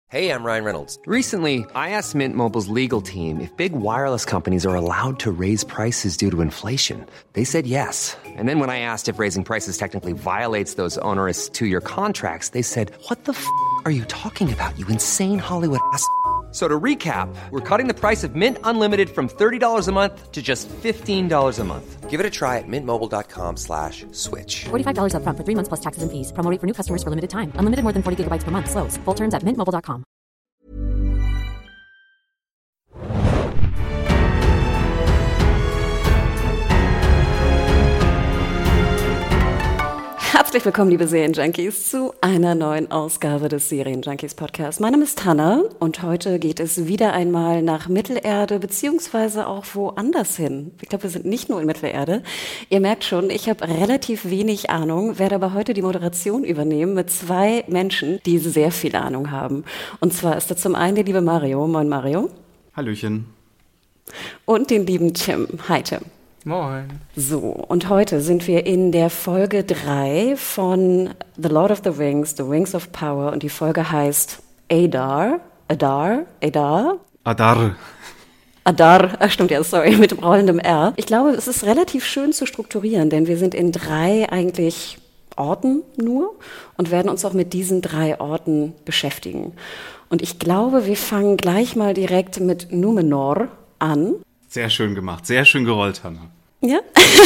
Hey, I'm Ryan Reynolds. Recently, I asked Mint Mobile's legal team if big wireless companies are allowed to raise prices due to inflation. They said yes. And then when I asked if raising prices technically violates those onerous two-year contracts, they said, "What the f*** are you talking about, you insane Hollywood ass?" So to recap, we're cutting the price of Mint Unlimited from $30 a month to just $15 a month. Give it a try at mintmobile.com/switch. $45 up front for 3 months plus taxes and fees. Promo rate for new customers for limited time. Unlimited more than 40 gigabytes per month. Slows full terms at mintmobile.com. Herzlich willkommen, liebe Serienjunkies, zu einer neuen Ausgabe des Serienjunkies Podcasts. Mein Name ist Hanna und heute geht es wieder einmal nach Mittelerde, beziehungsweise auch woanders hin. Ich glaube, wir sind nicht nur in Mittelerde. Ihr merkt schon, ich habe relativ wenig Ahnung, werde aber heute die Moderation übernehmen mit zwei Menschen, die sehr viel Ahnung haben. Und zwar ist da zum einen der liebe Mario. Moin, Mario. Hallöchen. Und den lieben Tim. Hi, Tim. Moin. So, und heute sind wir in der Folge 3 von The Lord of the Rings, The Rings of Power, und die Folge heißt Adar, stimmt ja, sorry, mit rollendem R. Ich glaube, es ist relativ schön zu strukturieren, denn wir sind in 3 eigentlich Orten nur und werden uns auch mit diesen 3 Orten beschäftigen. Und ich glaube, wir fangen gleich mal direkt mit Numenor an. Sehr schön gemacht, sehr schön gerollt, Hanna. Ja,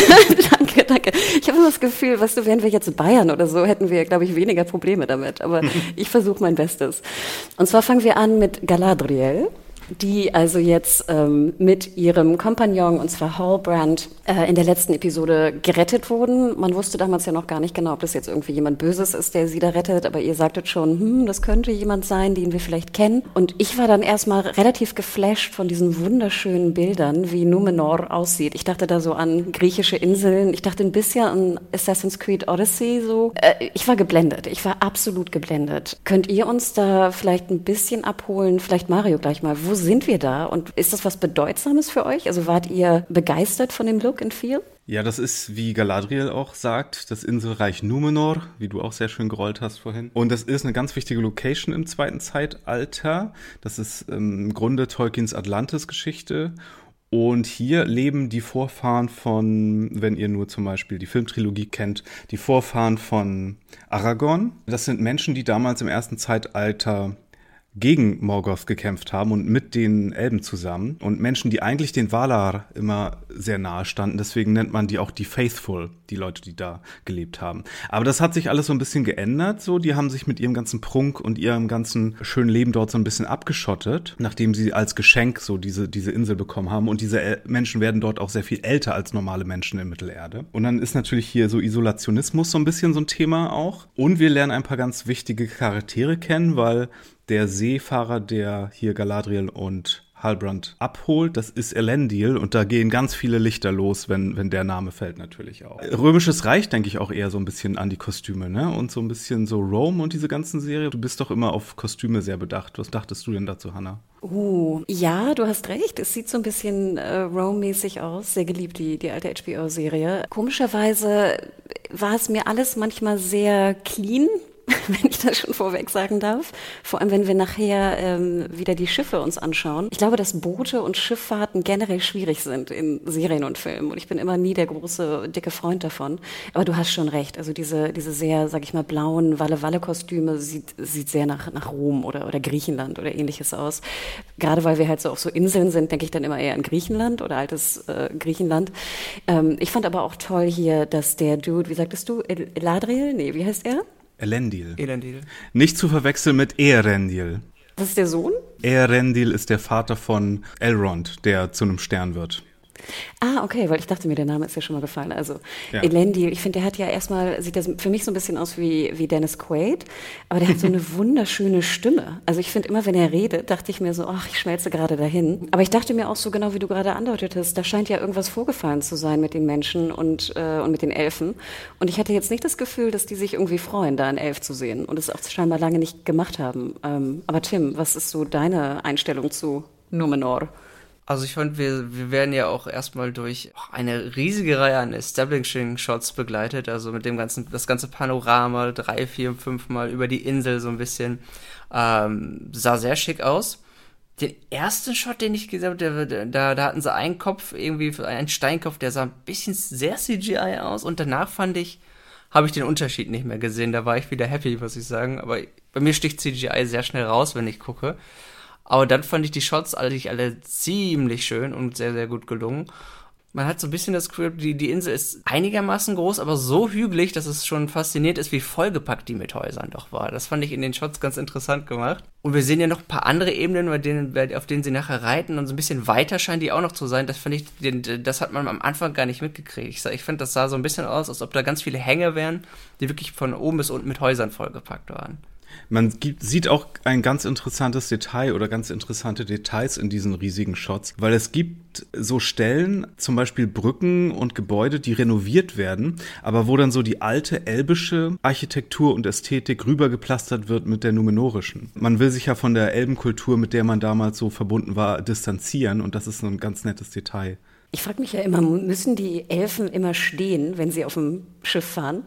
danke. Ich habe immer das Gefühl, weißt du, wären wir jetzt Bayern oder so, hätten wir, glaube ich, weniger Probleme damit. Aber ich versuche mein Bestes. Und zwar fangen wir an mit Galadriel, die also jetzt mit ihrem Kompagnon, und zwar Halbrand, in der letzten Episode gerettet wurden. Man wusste damals ja noch gar nicht genau, ob das jetzt irgendwie jemand Böses ist, der sie da rettet, aber ihr sagtet schon, das könnte jemand sein, den wir vielleicht kennen. Und ich war dann erstmal relativ geflasht von diesen wunderschönen Bildern, wie Numenor aussieht. Ich dachte da so an griechische Inseln, ich dachte ein bisschen an Assassin's Creed Odyssey so. Ich war geblendet, ich war absolut geblendet. Könnt ihr uns da vielleicht ein bisschen abholen, vielleicht Mario gleich mal, wo sind wir da und ist das was Bedeutsames für euch? Also wart ihr begeistert von dem Look and Feel? Ja, das ist, wie Galadriel auch sagt, das Inselreich Numenor, wie du auch sehr schön gerollt hast vorhin. Und das ist eine ganz wichtige Location im zweiten Zeitalter. Das ist im Grunde Tolkiens Atlantis-Geschichte. Und hier leben die Vorfahren von, wenn ihr nur zum Beispiel die Filmtrilogie kennt, die Vorfahren von Aragorn. Das sind Menschen, die damals im ersten Zeitalter gegen Morgoth gekämpft haben und mit den Elben zusammen. Und Menschen, die eigentlich den Valar immer sehr nahe standen. Deswegen nennt man die auch die Faithful, die Leute, die da gelebt haben. Aber das hat sich alles so ein bisschen geändert. So, die haben sich mit ihrem ganzen Prunk und ihrem ganzen schönen Leben dort so ein bisschen abgeschottet, nachdem sie als Geschenk so diese Insel bekommen haben. Und diese Menschen werden dort auch sehr viel älter als normale Menschen in Mittelerde. Und dann ist natürlich hier so Isolationismus so ein bisschen so ein Thema auch. Und wir lernen ein paar ganz wichtige Charaktere kennen, weil der Seefahrer, der hier Galadriel und Halbrand abholt, das ist Elendil und da gehen ganz viele Lichter los, wenn der Name fällt natürlich auch. Römisches Reich denke ich auch eher so ein bisschen an die Kostüme, ne? Und so ein bisschen so Rome und diese ganzen Serien. Du bist doch immer auf Kostüme sehr bedacht. Was dachtest du denn dazu, Hanna? Ja, du hast recht. Es sieht so ein bisschen Rome-mäßig aus. Sehr geliebt, die alte HBO-Serie. Komischerweise war es mir alles manchmal sehr clean, wenn ich das schon vorweg sagen darf. Vor allem, wenn wir nachher wieder die Schiffe uns anschauen. Ich glaube, dass Boote und Schifffahrten generell schwierig sind in Serien und Filmen. Und ich bin immer nie der große, dicke Freund davon. Aber du hast schon recht. Also diese sehr, sag ich mal, blauen Walle-Walle-Kostüme sieht sehr nach Rom oder Griechenland oder ähnliches aus. Gerade weil wir halt so auf so Inseln sind, denke ich dann immer eher an Griechenland oder altes Griechenland. Ich fand aber auch toll hier, dass der Dude, wie sagtest du, Eladriel? Nee, wie heißt er? Elendil. Nicht zu verwechseln mit Eärendil. Das ist der Sohn? Eärendil ist der Vater von Elrond, der zu einem Stern wird. Ah, okay, weil ich dachte mir, der Name ist ja schon mal gefallen. Also ja. Elendil, ich finde, der hat ja erstmal, sieht das für mich so ein bisschen aus wie Dennis Quaid, aber der hat so eine wunderschöne Stimme. Also ich finde immer, wenn er redet, dachte ich mir so, ach, ich schmelze gerade dahin. Aber ich dachte mir auch so genau, wie du gerade andeutetest, da scheint ja irgendwas vorgefallen zu sein mit den Menschen und mit den Elfen. Und ich hatte jetzt nicht das Gefühl, dass die sich irgendwie freuen, da einen Elf zu sehen und es auch scheinbar lange nicht gemacht haben. Aber Tim, was ist so deine Einstellung zu Numenor? Also ich fand, wir werden ja auch erstmal durch eine riesige Reihe an Establishing-Shots begleitet, also mit das ganze Panorama 3, 4, 5 Mal über die Insel so ein bisschen, sah sehr schick aus. Den ersten Shot, den ich gesehen habe, da hatten sie einen Kopf, irgendwie einen Steinkopf, der sah ein bisschen sehr CGI aus und danach habe ich den Unterschied nicht mehr gesehen, da war ich wieder happy, muss ich sagen, aber bei mir sticht CGI sehr schnell raus, wenn ich gucke. Aber dann fand ich die Shots alle ziemlich schön und sehr, sehr gut gelungen. Man hat so ein bisschen das Gefühl, die Insel ist einigermaßen groß, aber so hügelig, dass es schon fasziniert ist, wie vollgepackt die mit Häusern doch war. Das fand ich in den Shots ganz interessant gemacht. Und wir sehen ja noch ein paar andere Ebenen, auf denen sie nachher reiten und so ein bisschen weiter scheinen die auch noch zu sein. Das hat man am Anfang gar nicht mitgekriegt. Ich fand, das sah so ein bisschen aus, als ob da ganz viele Hänge wären, die wirklich von oben bis unten mit Häusern vollgepackt waren. Man sieht auch ein ganz interessantes Detail oder ganz interessante Details in diesen riesigen Shots, weil es gibt so Stellen, zum Beispiel Brücken und Gebäude, die renoviert werden, aber wo dann so die alte elbische Architektur und Ästhetik rübergeplastert wird mit der numenorischen. Man will sich ja von der Elbenkultur, mit der man damals so verbunden war, distanzieren und das ist so ein ganz nettes Detail. Ich frage mich ja immer, müssen die Elfen immer stehen, wenn sie auf dem Schiff fahren?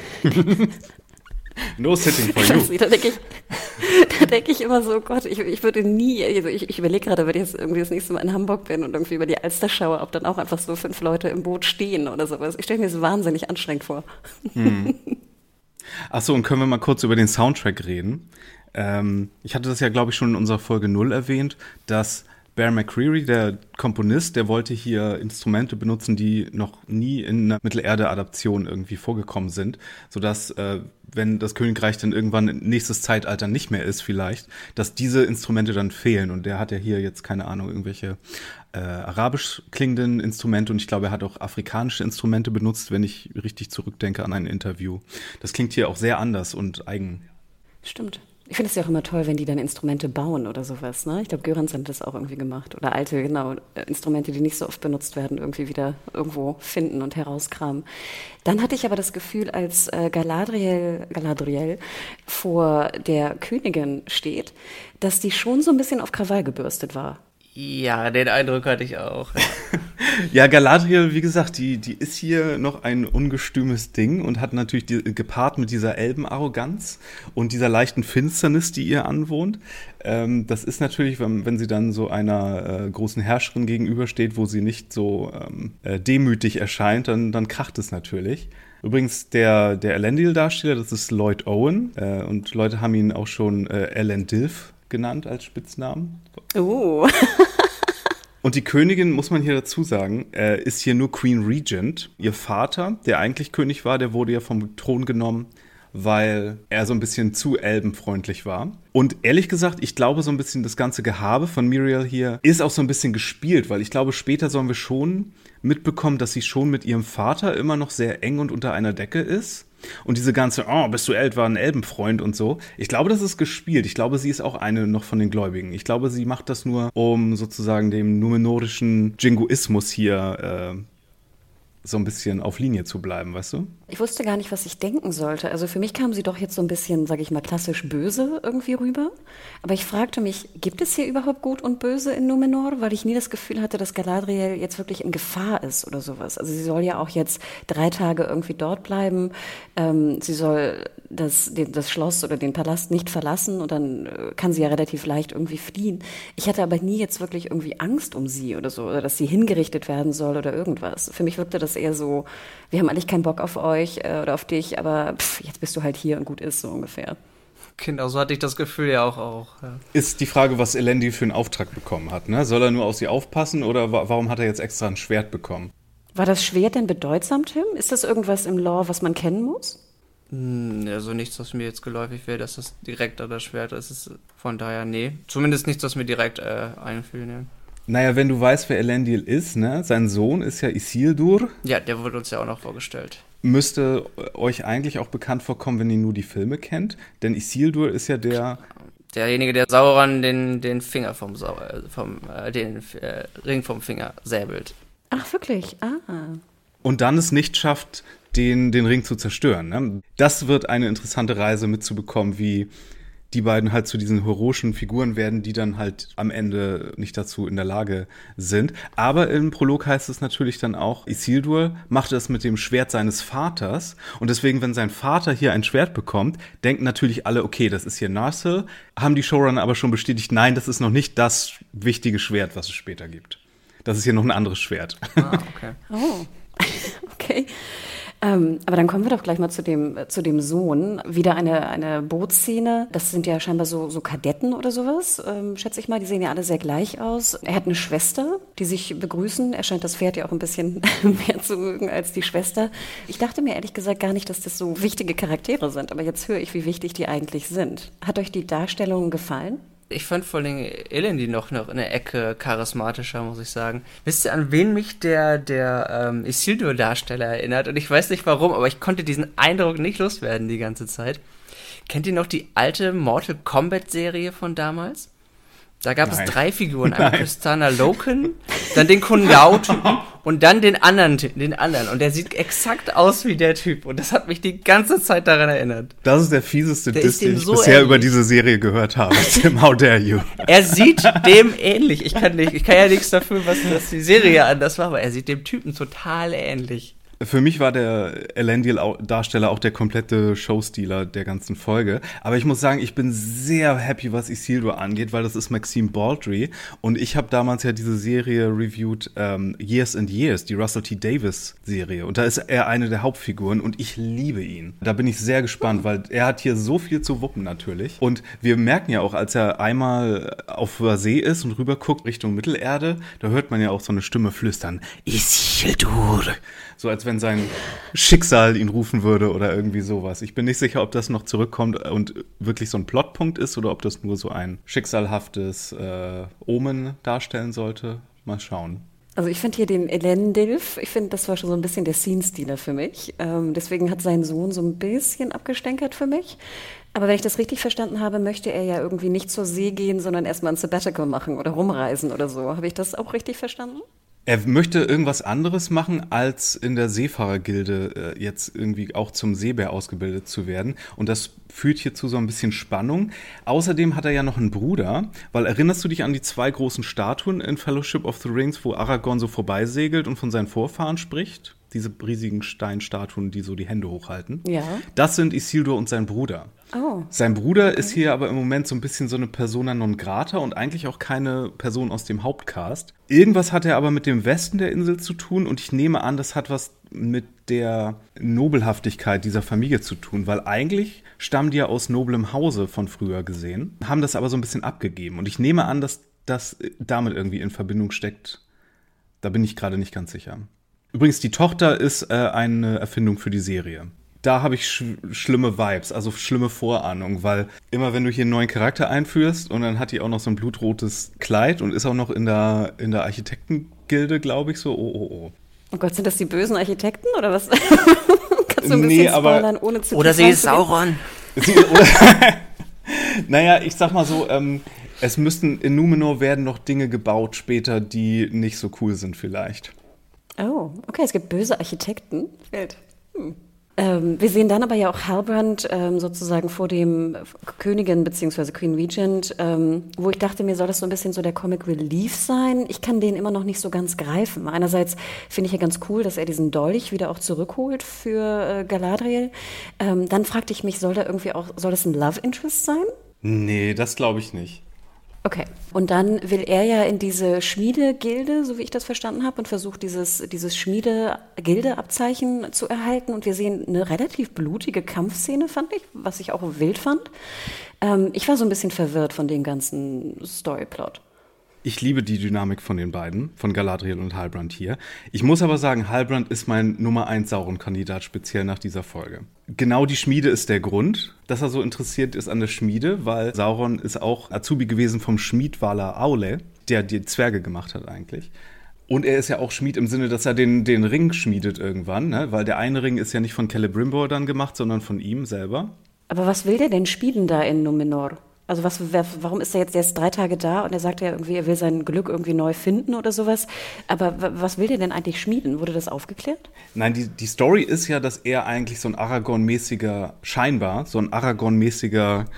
No sitting for you. Da denke ich immer so, Gott, ich würde nie, also ich überlege gerade, wenn ich jetzt irgendwie das nächste Mal in Hamburg bin und irgendwie über die Alster schaue, ob dann auch einfach so 5 Leute im Boot stehen oder sowas. Ich stelle mir das wahnsinnig anstrengend vor. Achso, und können wir mal kurz über den Soundtrack reden? Ich hatte das ja, glaube ich, schon in unserer Folge 0 erwähnt, dass Bear McCreary, der Komponist, der wollte hier Instrumente benutzen, die noch nie in einer Mittelerde-Adaption irgendwie vorgekommen sind, sodass, wenn das Königreich dann irgendwann nächstes Zeitalter nicht mehr ist vielleicht, dass diese Instrumente dann fehlen. Und der hat ja hier jetzt, keine Ahnung, irgendwelche arabisch klingenden Instrumente und ich glaube, er hat auch afrikanische Instrumente benutzt, wenn ich richtig zurückdenke an ein Interview. Das klingt hier auch sehr anders und eigen. Stimmt. Ich finde es ja auch immer toll, wenn die dann Instrumente bauen oder sowas, ne? Ich glaube, Göransson hat das auch irgendwie gemacht. Oder alte, genau, Instrumente, die nicht so oft benutzt werden, irgendwie wieder irgendwo finden und herauskramen. Dann hatte ich aber das Gefühl, als Galadriel vor der Königin steht, dass die schon so ein bisschen auf Krawall gebürstet war. Ja, den Eindruck hatte ich auch. Ja, Galadriel, wie gesagt, die ist hier noch ein ungestümes Ding und hat natürlich gepaart mit dieser Elbenarroganz und dieser leichten Finsternis, die ihr anwohnt. Das ist natürlich, wenn sie dann so einer großen Herrscherin gegenübersteht, wo sie nicht so demütig erscheint, dann kracht es natürlich. Übrigens, der Elendil-Darsteller, das ist Lloyd Owen und Leute haben ihn auch schon Elendilf genannt als Spitznamen. Oh. Und die Königin, muss man hier dazu sagen, ist hier nur Queen Regent. Ihr Vater, der eigentlich König war, der wurde ja vom Thron genommen, weil er so ein bisschen zu elbenfreundlich war. Und ehrlich gesagt, ich glaube, so ein bisschen das ganze Gehabe von Miriel hier ist auch so ein bisschen gespielt, weil ich glaube, später sollen wir schon mitbekommen, dass sie schon mit ihrem Vater immer noch sehr eng und unter einer Decke ist. Und diese ganze, bist du war ein Elbenfreund und so. Ich glaube, das ist gespielt. Ich glaube, sie ist auch eine noch von den Gläubigen. Ich glaube, sie macht das nur, um sozusagen dem numenorischen Jingoismus hier so ein bisschen auf Linie zu bleiben, weißt du? Ich wusste gar nicht, was ich denken sollte. Also für mich kam sie doch jetzt so ein bisschen, sage ich mal, klassisch böse irgendwie rüber. Aber ich fragte mich, gibt es hier überhaupt Gut und Böse in Numenor? Weil ich nie das Gefühl hatte, dass Galadriel jetzt wirklich in Gefahr ist oder sowas. Also sie soll ja auch jetzt 3 Tage irgendwie dort bleiben. Sie soll das Schloss oder den Palast nicht verlassen und dann kann sie ja relativ leicht irgendwie fliehen. Ich hatte aber nie jetzt wirklich irgendwie Angst um sie oder so, oder dass sie hingerichtet werden soll oder irgendwas. Für mich wirkte das eher so, wir haben eigentlich keinen Bock auf euch oder auf dich, aber jetzt bist du halt hier und gut ist, so ungefähr. Genau, so hatte ich das Gefühl ja auch. Ja. Ist die Frage, was Elendil für einen Auftrag bekommen hat, ne? Soll er nur auf sie aufpassen oder warum hat er jetzt extra ein Schwert bekommen? War das Schwert denn bedeutsam, Tim? Ist das irgendwas im Lore, was man kennen muss? Also nichts, was mir jetzt geläufig wäre, dass das direkt an das Schwert ist. Von daher, nee. Zumindest nichts, was mir direkt einfiel, ne. Naja, wenn du weißt, wer Elendil ist, ne? Sein Sohn ist ja Isildur. Ja, der wurde uns ja auch noch vorgestellt. Müsste euch eigentlich auch bekannt vorkommen, wenn ihr nur die Filme kennt. Denn Isildur ist ja derjenige, der Sauron den Finger den Ring vom Finger säbelt. Ach, wirklich? Und dann es nicht schafft, den Ring zu zerstören. Ne? Das wird eine interessante Reise mitzubekommen, wie die beiden halt zu diesen heroischen Figuren werden, die dann halt am Ende nicht dazu in der Lage sind. Aber im Prolog heißt es natürlich dann auch, Isildur machte das mit dem Schwert seines Vaters und deswegen, wenn sein Vater hier ein Schwert bekommt, denken natürlich alle, okay, das ist hier Narsil, haben die Showrunner aber schon bestätigt, nein, das ist noch nicht das wichtige Schwert, was es später gibt. Das ist hier noch ein anderes Schwert. Ah, okay. Oh, okay. Aber dann kommen wir doch gleich mal zu dem Sohn. Wieder eine Bootsszene. Das sind ja scheinbar so Kadetten oder sowas, schätze ich mal. Die sehen ja alle sehr gleich aus. Er hat eine Schwester, die sich begrüßen. Er scheint das Pferd ja auch ein bisschen mehr zu mögen als die Schwester. Ich dachte mir ehrlich gesagt gar nicht, dass das so wichtige Charaktere sind. Aber jetzt höre ich, wie wichtig die eigentlich sind. Hat euch die Darstellung gefallen? Ich fand vor allem Elendil noch eine Ecke charismatischer, muss ich sagen. Wisst ihr, an wen mich der Isildur-Darsteller erinnert? Und ich weiß nicht warum, aber ich konnte diesen Eindruck nicht loswerden die ganze Zeit. Kennt ihr noch die alte Mortal Kombat-Serie von damals? Da gab es 3 Figuren, einmal Kristana Loken, dann den Kungao-Typen und dann den anderen. Und der sieht exakt aus wie der Typ. Und das hat mich die ganze Zeit daran erinnert. Das ist der fieseste Diss, den ich so bisher ähnlich über diese Serie gehört habe. Tim, how dare you? Er sieht dem ähnlich. Ich kann ja nichts dafür, was die Serie anders war, aber er sieht dem Typen total ähnlich. Für mich war der Elendil-Darsteller auch der komplette Showstealer der ganzen Folge. Aber ich muss sagen, ich bin sehr happy, was Isildur angeht, weil das ist Maxime Baldry. Und ich habe damals ja diese Serie reviewed, Years and Years, die Russell T. Davies-Serie. Und da ist er eine der Hauptfiguren und ich liebe ihn. Da bin ich sehr gespannt, weil er hat hier so viel zu wuppen natürlich. Und wir merken ja auch, als er einmal auf der See ist und rüber guckt Richtung Mittelerde, da hört man ja auch so eine Stimme flüstern. Isildur! So als wenn sein Schicksal ihn rufen würde oder irgendwie sowas. Ich bin nicht sicher, ob das noch zurückkommt und wirklich so ein Plotpunkt ist oder ob das nur so ein schicksalhaftes Omen darstellen sollte. Mal schauen. Also ich finde hier den Elendilf, ich finde, das war schon so ein bisschen der Scene-Stealer für mich. Deswegen hat sein Sohn so ein bisschen abgestänkert für mich. Aber wenn ich das richtig verstanden habe, möchte er ja irgendwie nicht zur See gehen, sondern erstmal ein Sabbatical machen oder rumreisen oder so. Habe ich das auch richtig verstanden? Er möchte irgendwas anderes machen, als in der Seefahrergilde jetzt irgendwie auch zum Seebär ausgebildet zu werden. Und das führt hier zu so ein bisschen Spannung. Außerdem hat er ja noch einen Bruder, weil erinnerst du dich an die 2 großen Statuen in Fellowship of the Rings, wo Aragorn so vorbeisegelt und von seinen Vorfahren spricht? Diese riesigen Steinstatuen, die so die Hände hochhalten. Ja. Das sind Isildur und sein Bruder. Oh. Sein Bruder ist hier aber im Moment so ein bisschen so eine Persona non grata und eigentlich auch keine Person aus dem Hauptcast. Irgendwas hat er aber mit dem Westen der Insel zu tun und ich nehme an, das hat was mit der Nobelhaftigkeit dieser Familie zu tun, weil eigentlich stammen die ja aus noblem Hause von früher gesehen, haben das aber so ein bisschen abgegeben und ich nehme an, dass das damit irgendwie in Verbindung steckt. Da bin ich gerade nicht ganz sicher. Übrigens, die Tochter ist eine Erfindung für die Serie. Da habe ich schlimme Vibes, also schlimme Vorahnung, weil immer wenn du hier einen neuen Charakter einführst und dann hat die auch noch so ein blutrotes Kleid und ist auch noch in der Architektengilde, glaube ich, so, oh. Oh Gott, sind das die bösen Architekten oder was? Kannst du ein bisschen spoilern, ohne zu oder sie ist Sauron. Naja, ich sag mal so, es müssten in Numenor werden noch Dinge gebaut später, die nicht so cool sind vielleicht. Oh, okay, es gibt böse Architekten. Wild. Wir sehen dann aber ja auch Halbrand sozusagen vor dem Königin bzw. Queen Regent, wo ich dachte, mir soll das so ein bisschen so der Comic Relief sein. Ich kann den immer noch nicht so ganz greifen. Einerseits finde ich ja ganz cool, dass er diesen Dolch wieder auch zurückholt für Galadriel. Dann fragte ich mich, soll das ein Love Interest sein? Nee, das glaube ich nicht. Okay. Und dann will er ja in diese Schmiedegilde, so wie ich das verstanden habe, und versucht dieses Schmiede-Gilde-Abzeichen zu erhalten. Und wir sehen eine relativ blutige Kampfszene, fand ich, was ich auch wild fand. Ich war so ein bisschen verwirrt von dem ganzen Storyplot. Ich liebe die Dynamik von den beiden, von Galadriel und Halbrand hier. Ich muss aber sagen, Halbrand ist mein Nummer 1 Sauron-Kandidat, speziell nach dieser Folge. Genau die Schmiede ist der Grund, dass er so interessiert ist an der Schmiede, weil Sauron ist auch Azubi gewesen vom Schmied Valar Aule, der die Zwerge gemacht hat eigentlich. Und er ist ja auch Schmied im Sinne, dass er den Ring schmiedet irgendwann, ne? Weil der eine Ring ist ja nicht von Celebrimbor dann gemacht, sondern von ihm selber. Aber was will der denn schmieden da in Numenor? Also warum ist er jetzt erst 3 Tage da und er sagt ja irgendwie, er will sein Glück irgendwie neu finden oder sowas. Aber was will der denn eigentlich schmieden? Wurde das aufgeklärt? Nein, die Story ist ja, dass er eigentlich so ein Aragorn-mäßiger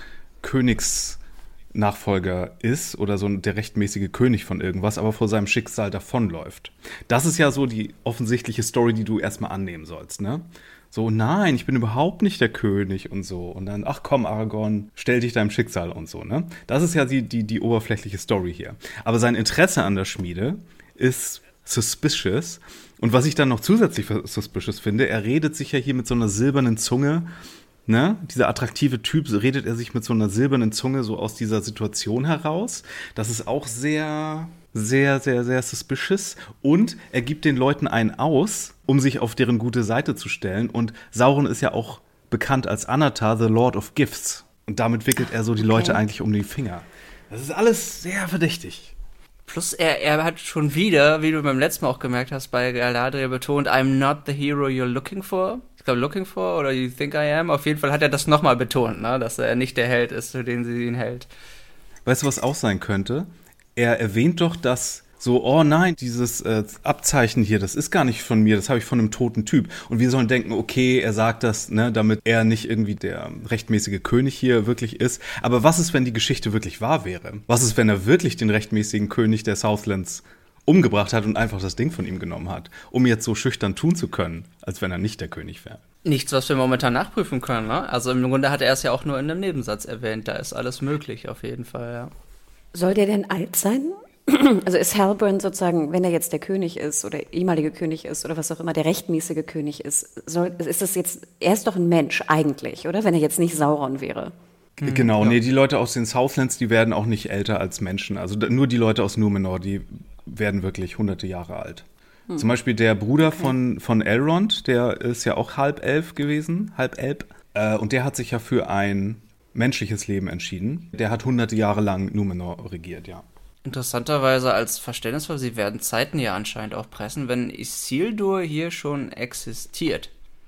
Königsnachfolger ist oder so der rechtmäßige König von irgendwas, aber vor seinem Schicksal davonläuft. Das ist ja so die offensichtliche Story, die du erstmal annehmen sollst, ne? So, nein, ich bin überhaupt nicht der König und so. Und dann, ach komm, Aragorn, stell dich deinem Schicksal und so, ne? Das ist ja die oberflächliche Story hier. Aber sein Interesse an der Schmiede ist suspicious. Und was ich dann noch zusätzlich suspicious finde, er redet sich ja hier mit so einer silbernen Zunge, ne? Dieser attraktive Typ, redet er sich mit so einer silbernen Zunge so aus dieser Situation heraus. Das ist auch sehr, sehr, sehr, sehr suspicious. Und er gibt den Leuten einen aus, um sich auf deren gute Seite zu stellen. Und Sauron ist ja auch bekannt als Anatar, the Lord of Gifts. Und damit wickelt er so die Leute eigentlich um die Finger. Das ist alles sehr verdächtig. Plus er hat schon wieder, wie du beim letzten Mal auch gemerkt hast, bei Galadriel betont, I'm not the hero you're looking for. Ich glaube, looking for oder you think I am. Auf jeden Fall hat er das nochmal betont, ne? Dass er nicht der Held ist, für den sie ihn hält. Weißt du, was auch sein könnte? Er erwähnt doch, dass so, oh nein, dieses Abzeichen hier, das ist gar nicht von mir, das habe ich von einem toten Typ. Und wir sollen denken, okay, er sagt das, ne, damit er nicht irgendwie der rechtmäßige König hier wirklich ist. Aber was ist, wenn die Geschichte wirklich wahr wäre? Was ist, wenn er wirklich den rechtmäßigen König der Southlands umgebracht hat und einfach das Ding von ihm genommen hat, um jetzt so schüchtern tun zu können, als wenn er nicht der König wäre? Nichts, was wir momentan nachprüfen können, ne? Also im Grunde hat er es ja auch nur in einem Nebensatz erwähnt, da ist alles möglich auf jeden Fall, ja. Soll der denn alt sein? Also ist Halbrand sozusagen, wenn er jetzt der König ist oder ehemalige König ist oder was auch immer, der rechtmäßige König ist, ist das jetzt, er ist doch ein Mensch eigentlich, oder? Wenn er jetzt nicht Sauron wäre. Genau, ja. Nee, die Leute aus den Southlands, die werden auch nicht älter als Menschen. Also nur die Leute aus Númenor, die werden wirklich hunderte Jahre alt. Zum Beispiel der Bruder von Elrond, der ist ja auch Halbelb gewesen, Halbelb. Und der hat sich ja für ein menschliches Leben entschieden. Der hat hunderte Jahre lang Númenor regiert, ja. Interessanterweise als Verständnisvoll, sie werden Zeiten ja anscheinend auch pressen, wenn Isildur hier schon existiert.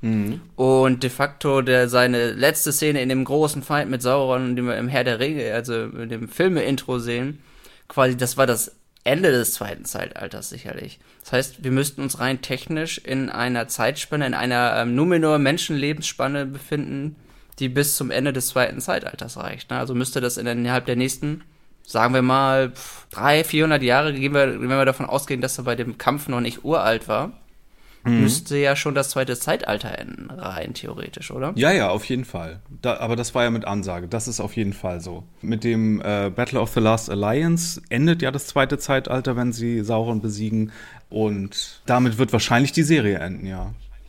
Und de facto seine letzte Szene in dem großen Fight mit Sauron, den wir im Herr der Ringe, also in dem Filme-Intro sehen, quasi das war das Ende des zweiten Zeitalters sicherlich. Das heißt, wir müssten uns rein technisch in einer Zeitspanne, in einer Númenor-Menschenlebensspanne befinden, die bis zum Ende des zweiten Zeitalters reicht. Ne? Also müsste das innerhalb der nächsten, sagen wir mal, 300-400 Jahre, wenn wir davon ausgehen, dass er bei dem Kampf noch nicht uralt war, müsste ja schon das zweite Zeitalter enden, rein theoretisch, oder? Ja, auf jeden Fall. Aber das war ja mit Ansage. Das ist auf jeden Fall so. Mit dem Battle of the Last Alliance endet ja das zweite Zeitalter, wenn sie Sauron besiegen. Und damit wird wahrscheinlich die Serie enden, ja.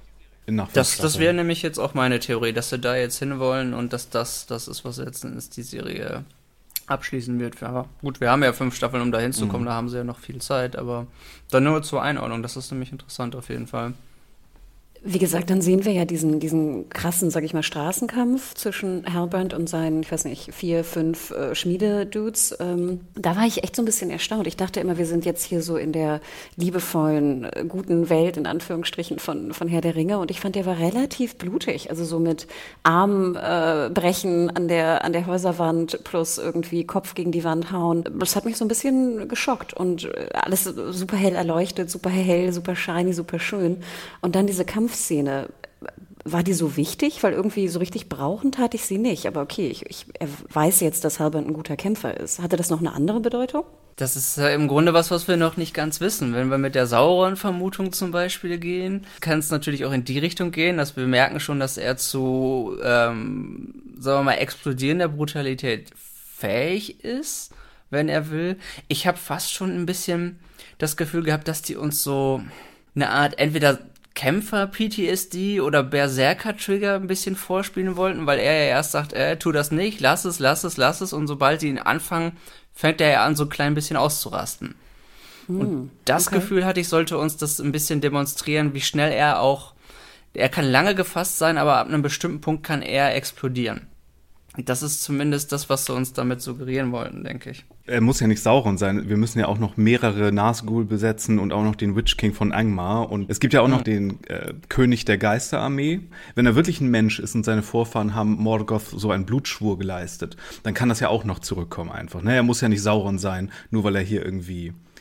Das wäre nämlich jetzt auch meine Theorie, dass sie da jetzt hinwollen und dass das ist, was letztendlich die Serie abschließen wird. Aber gut, wir haben ja 5 Staffeln, um da hinzukommen, da haben sie ja noch viel Zeit, aber dann nur zur Einordnung, das ist nämlich interessant auf jeden Fall. Wie gesagt, dann sehen wir ja diesen krassen, sag ich mal, Straßenkampf zwischen Halbrand und seinen, ich weiß nicht, 4, 5 Schmiededudes. Da war ich echt so ein bisschen erstaunt. Ich dachte immer, wir sind jetzt hier so in der liebevollen, guten Welt, in Anführungsstrichen, von Herr der Ringe. Und ich fand, der war relativ blutig. Also so mit Armbrechen an der Häuserwand plus irgendwie Kopf gegen die Wand hauen. Das hat mich so ein bisschen geschockt. Und alles super hell erleuchtet, super hell, super shiny, super schön. Und dann diese Kampfszene, war die so wichtig? Weil irgendwie so richtig brauchen tat ich sie nicht. Aber okay, er weiß jetzt, dass Halbrand ein guter Kämpfer ist. Hatte das noch eine andere Bedeutung? Das ist im Grunde was wir noch nicht ganz wissen. Wenn wir mit der Sauron-Vermutung zum Beispiel gehen, kann es natürlich auch in die Richtung gehen, dass wir merken schon, dass er zu, sagen wir mal, explodierender Brutalität fähig ist, wenn er will. Ich habe fast schon ein bisschen das Gefühl gehabt, dass die uns so eine Art entweder Kämpfer-PTSD oder Berserker-Trigger ein bisschen vorspielen wollten, weil er ja erst sagt, tu das nicht, lass es und sobald sie ihn anfangen, fängt er ja an, so ein klein bisschen auszurasten. Und das Gefühl hatte ich, sollte uns das ein bisschen demonstrieren, wie schnell er kann lange gefasst sein, aber ab einem bestimmten Punkt kann er explodieren. Das ist zumindest das, was sie uns damit suggerieren wollten, denke ich. Er muss ja nicht Sauron sein. Wir müssen ja auch noch mehrere Nazgul besetzen und auch noch den Witch King von Angmar. Und es gibt ja auch noch den König der Geisterarmee. Wenn er wirklich ein Mensch ist und seine Vorfahren haben Morgoth so einen Blutschwur geleistet, dann kann das ja auch noch zurückkommen einfach. Ne? Er muss ja nicht Sauron sein, nur weil er hier irgendwie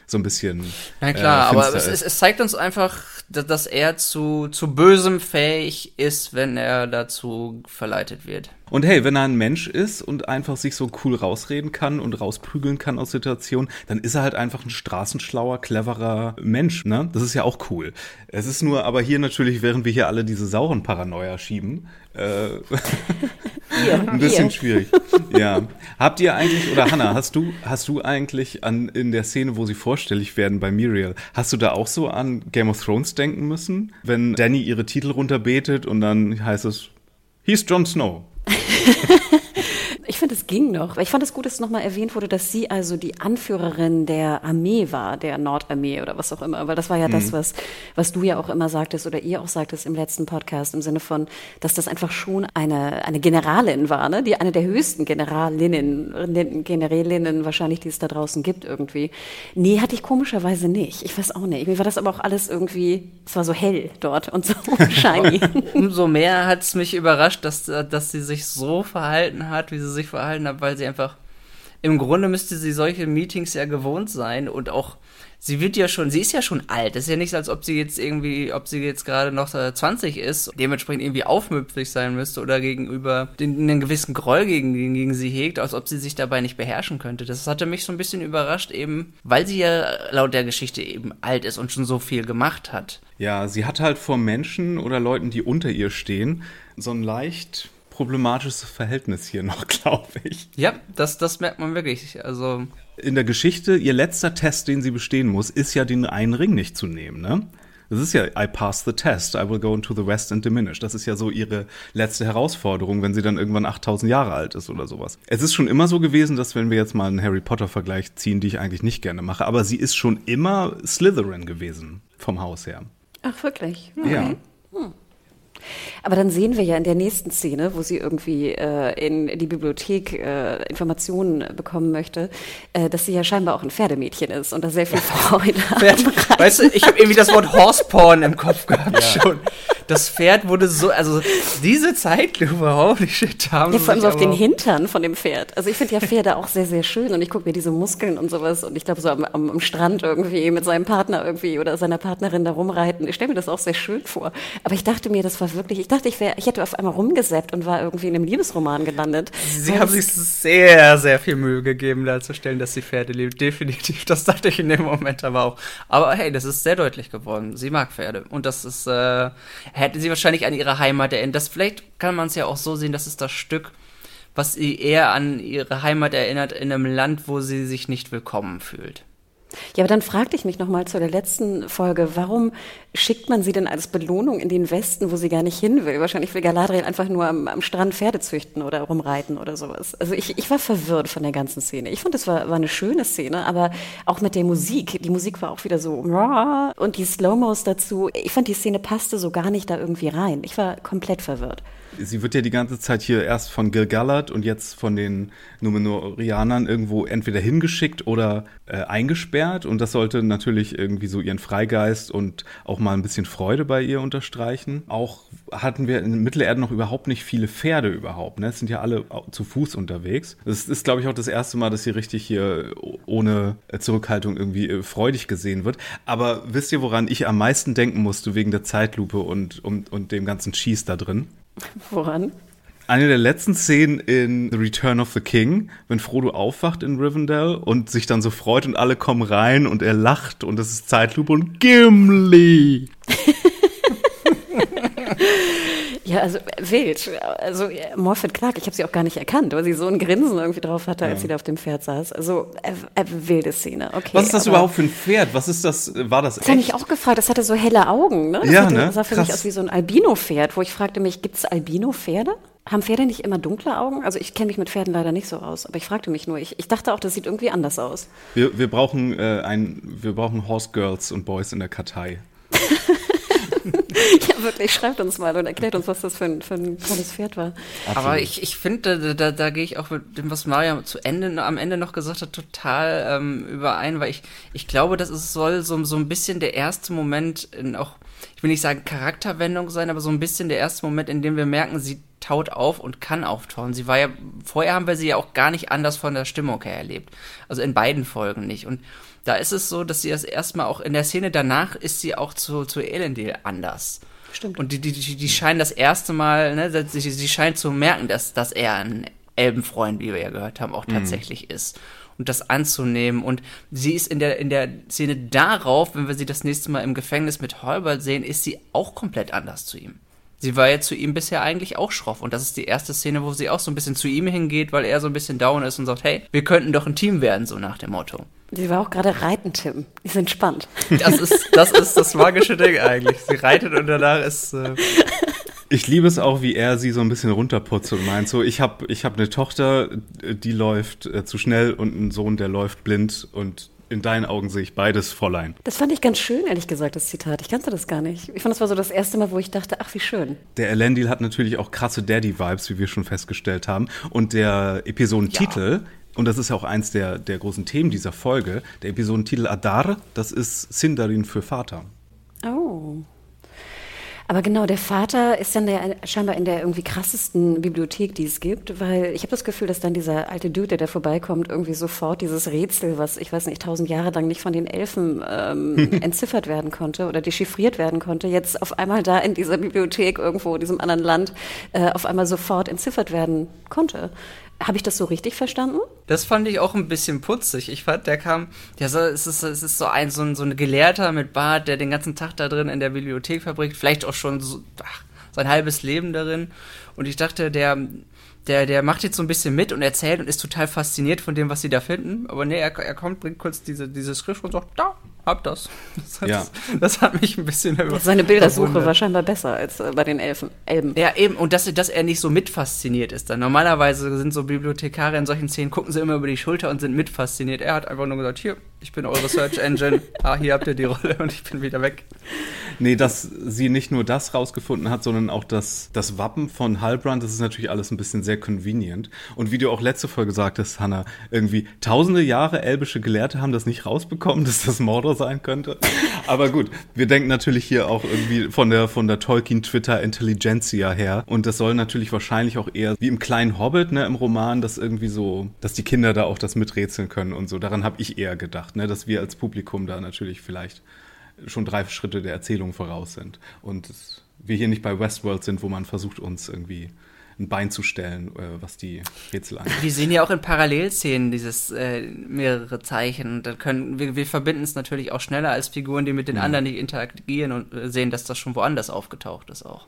so ein bisschen Na klar, aber finster ist. es zeigt uns einfach, dass er zu Bösem fähig ist, wenn er dazu verleitet wird. Und hey, wenn er ein Mensch ist und einfach sich so cool rausreden kann und rausprügeln kann aus Situationen, dann ist er halt einfach ein straßenschlauer, cleverer Mensch, ne? Das ist ja auch cool. Es ist nur, aber hier natürlich, während wir hier alle diese sauren Paranoia schieben, ein bisschen schwierig. Ja. Habt ihr eigentlich, oder Hannah, hast du eigentlich in der Szene, wo sie vorstellig werden bei Muriel, hast du da auch so an Game of Thrones denken müssen? Wenn Dany ihre Titel runterbetet und dann heißt es, he's Jon Snow. Ich finde, es ging noch. Ich fand es gut, dass nochmal erwähnt wurde, dass sie also die Anführerin der Armee war, der Nordarmee oder was auch immer. Weil das war ja das, was du ja auch immer sagtest oder ihr auch sagtest im letzten Podcast, im Sinne von, dass das einfach schon eine Generalin war, ne? Die eine der höchsten Generälinnen wahrscheinlich, die es da draußen gibt irgendwie. Nee, hatte ich komischerweise nicht. Ich weiß auch nicht. Mir war das aber auch alles irgendwie, es war so hell dort und so shiny. Umso mehr hat es mich überrascht, dass sie sich so verhalten hat, wie sie sich verhalten hat, weil sie einfach, im Grunde müsste sie solche Meetings ja gewohnt sein und auch, sie ist ja schon alt, es ist ja nicht so, als ob sie jetzt gerade noch 20 ist, dementsprechend irgendwie aufmüpfig sein müsste oder gegenüber einen gewissen Groll gegen sie hegt, als ob sie sich dabei nicht beherrschen könnte. Das hatte mich so ein bisschen überrascht eben, weil sie ja laut der Geschichte eben alt ist und schon so viel gemacht hat. Ja, sie hat halt vor Menschen oder Leuten, die unter ihr stehen, so ein leicht problematisches Verhältnis hier noch, glaube ich. Ja, das merkt man wirklich. Also in der Geschichte, ihr letzter Test, den sie bestehen muss, ist ja den einen Ring nicht zu nehmen, ne? Das ist ja, I passed the test, I will go into the West and diminish. Das ist ja so ihre letzte Herausforderung, wenn sie dann irgendwann 8000 Jahre alt ist oder sowas. Es ist schon immer so gewesen, dass wenn wir jetzt mal einen Harry Potter-Vergleich ziehen, die ich eigentlich nicht gerne mache, aber sie ist schon immer Slytherin gewesen, vom Haus her. Ach, wirklich? Okay. Ja. Aber dann sehen wir ja in der nächsten Szene, wo sie irgendwie in die Bibliothek Informationen bekommen möchte, dass sie ja scheinbar auch ein Pferdemädchen ist und da sehr viel Freude hat. Weißt du, ich habe irgendwie das Wort Horseporn im Kopf gehabt schon. Das Pferd wurde so, also diese Zeitlupe, holy shit, haben ja, vor allem so auf den Hintern von dem Pferd. Also ich finde ja Pferde auch sehr, sehr schön und ich gucke mir diese Muskeln und sowas und ich glaube so am Strand irgendwie mit seinem Partner irgendwie oder seiner Partnerin da rumreiten. Ich stelle mir das auch sehr schön vor. Aber ich dachte mir, das war wirklich, ich hätte auf einmal rumgesäppt und war irgendwie in einem Liebesroman gelandet. Sie haben sich sehr, sehr viel Mühe gegeben, darzustellen, dass sie Pferde liebt. Definitiv, das dachte ich in dem Moment aber auch. Aber hey, das ist sehr deutlich geworden. Sie mag Pferde und das ist, hätte sie wahrscheinlich an ihre Heimat erinnert. Vielleicht kann man es ja auch so sehen, das ist das Stück, was sie eher an ihre Heimat erinnert, in einem Land, wo sie sich nicht willkommen fühlt. Ja, aber dann fragte ich mich nochmal zu der letzten Folge, warum schickt man sie denn als Belohnung in den Westen, wo sie gar nicht hin will? Wahrscheinlich will Galadriel einfach nur am Strand Pferde züchten oder rumreiten oder sowas. Also ich war verwirrt von der ganzen Szene. Ich fand, das war eine schöne Szene, aber auch mit der Musik. Die Musik war auch wieder so und die Slow-Mos dazu. Ich fand, die Szene passte so gar nicht da irgendwie rein. Ich war komplett verwirrt. Sie wird ja die ganze Zeit hier erst von Gil-galad und jetzt von den Númenóreanern irgendwo entweder hingeschickt oder eingesperrt. Und das sollte natürlich irgendwie so ihren Freigeist und auch mal ein bisschen Freude bei ihr unterstreichen. Auch hatten wir in Mittelerde noch überhaupt nicht viele Pferde überhaupt. Ne? Es sind ja alle zu Fuß unterwegs. Das ist, glaube ich, auch das erste Mal, dass sie richtig hier ohne Zurückhaltung irgendwie freudig gesehen wird. Aber wisst ihr, woran ich am meisten denken musste wegen der Zeitlupe und dem ganzen Cheese da drin? Woran? Eine der letzten Szenen in The Return of the King, wenn Frodo aufwacht in Rivendell und sich dann so freut und alle kommen rein und er lacht und es ist Zeitlupe und Gimli. Ja, also wild. Also Morfydd Clark, ich habe sie auch gar nicht erkannt, weil sie so ein Grinsen irgendwie drauf hatte, als sie da auf dem Pferd saß. Also wilde Szene, okay. Was ist das überhaupt für ein Pferd? Was ist das? War das echt? Das habe ich auch gefragt. Das hatte so helle Augen, ne? Das sah für mich aus wie so ein Albino-Pferd, wo ich fragte mich, gibt es Albino-Pferde? Haben Pferde nicht immer dunkle Augen? Also ich kenne mich mit Pferden leider nicht so aus, aber ich fragte mich nur. Ich dachte auch, das sieht irgendwie anders aus. Wir brauchen Horse Girls und Boys in der Kartei. Ja, wirklich, schreibt uns mal und erklärt uns, was das für ein tolles Pferd war. Absolut. Aber ich finde, da gehe ich auch mit dem, was Maria am Ende noch gesagt hat, total überein, weil ich glaube, soll so ein bisschen der erste Moment ich will nicht sagen Charakterwendung sein, aber so ein bisschen der erste Moment, in dem wir merken, sie taut auf und kann auftauen. Vorher haben wir sie ja auch gar nicht anders von der Stimmung her erlebt. Also in beiden Folgen nicht. Und da ist es so, dass sie das erstmal auch in der Szene danach ist sie auch zu Elendil anders. Stimmt. Und die scheinen das erste Mal, ne, sie scheint zu merken, dass er ein Elbenfreund, wie wir ja gehört haben, auch tatsächlich ist. Und das anzunehmen. Und sie ist in der Szene darauf, wenn wir sie das nächste Mal im Gefängnis mit Halbert sehen, ist sie auch komplett anders zu ihm. Sie war ja zu ihm bisher eigentlich auch schroff. Und das ist die erste Szene, wo sie auch so ein bisschen zu ihm hingeht, weil er so ein bisschen down ist und sagt, hey, wir könnten doch ein Team werden, so nach dem Motto. Sie war auch gerade reiten, Tim. Die sind spannend. Das ist das magische Ding eigentlich. Sie reitet und danach ist... Ich liebe es auch, wie er sie so ein bisschen runterputzt und meint so, ich hab eine Tochter, die läuft zu schnell und einen Sohn, der läuft blind und in deinen Augen sehe ich beides, Fräulein. Das fand ich ganz schön, ehrlich gesagt, das Zitat. Ich kannte das gar nicht. Ich fand, das war so das erste Mal, wo ich dachte, ach, wie schön. Der Elendil hat natürlich auch krasse Daddy-Vibes, wie wir schon festgestellt haben. Und der Episodentitel, und das ist ja auch eins der großen Themen dieser Folge, der Episodentitel Adar, das ist Sindarin für Vater. Oh. Aber genau, der Vater ist dann scheinbar in der irgendwie krassesten Bibliothek, die es gibt, weil ich habe das Gefühl, dass dann dieser alte Dude, der da vorbeikommt, irgendwie sofort dieses Rätsel, was, ich weiß nicht, 1000 Jahre lang nicht von den Elfen entziffert werden konnte oder dechiffriert werden konnte, jetzt auf einmal da in dieser Bibliothek irgendwo, in diesem anderen Land, auf einmal sofort entziffert werden konnte. Habe ich das so richtig verstanden? Das fand ich auch ein bisschen putzig. Ich fand, es ist so ein Gelehrter mit Bart, der den ganzen Tag da drin in der Bibliothek verbringt, vielleicht auch schon sein halbes Leben darin. Und ich dachte, der macht jetzt so ein bisschen mit und erzählt und ist total fasziniert von dem, was sie da finden. Aber nee, er kommt, bringt kurz diese Schrift und sagt, da, hab das. Das hat mich ein bisschen überrascht. Seine Bildersuche war scheinbar besser als bei den Elben. Ja, eben. Und dass er nicht so mitfasziniert ist dann. Normalerweise sind so Bibliothekare in solchen Szenen, gucken sie immer über die Schulter und sind mitfasziniert. Er hat einfach nur gesagt, hier, ich bin eure Search Engine. Hier habt ihr die Rolle und ich bin wieder weg. Nee, dass sie nicht nur das rausgefunden hat, sondern auch das Wappen von Halbrand, das ist natürlich alles ein bisschen sehr convenient. Und wie du auch letzte Folge sagtest, Hannah, irgendwie tausende Jahre elbische Gelehrte haben das nicht rausbekommen, dass das Mordor sein könnte. Aber gut, wir denken natürlich hier auch irgendwie von der Tolkien-Twitter-Intelligentsia her. Und das soll natürlich wahrscheinlich auch eher wie im kleinen Hobbit, ne, im Roman, dass irgendwie so, dass die Kinder da auch das miträtseln können und so. Daran habe ich eher gedacht, ne, dass wir als Publikum da natürlich vielleicht schon 3 Schritte der Erzählung voraus sind. Und wir hier nicht bei Westworld sind, wo man versucht, uns irgendwie ein Bein zu stellen, was die Rätsel angeht. Wir sehen ja auch in Parallelszenen dieses mehrere Zeichen. Da wir verbinden es natürlich auch schneller als Figuren, die mit den anderen nicht interagieren und sehen, dass das schon woanders aufgetaucht ist auch.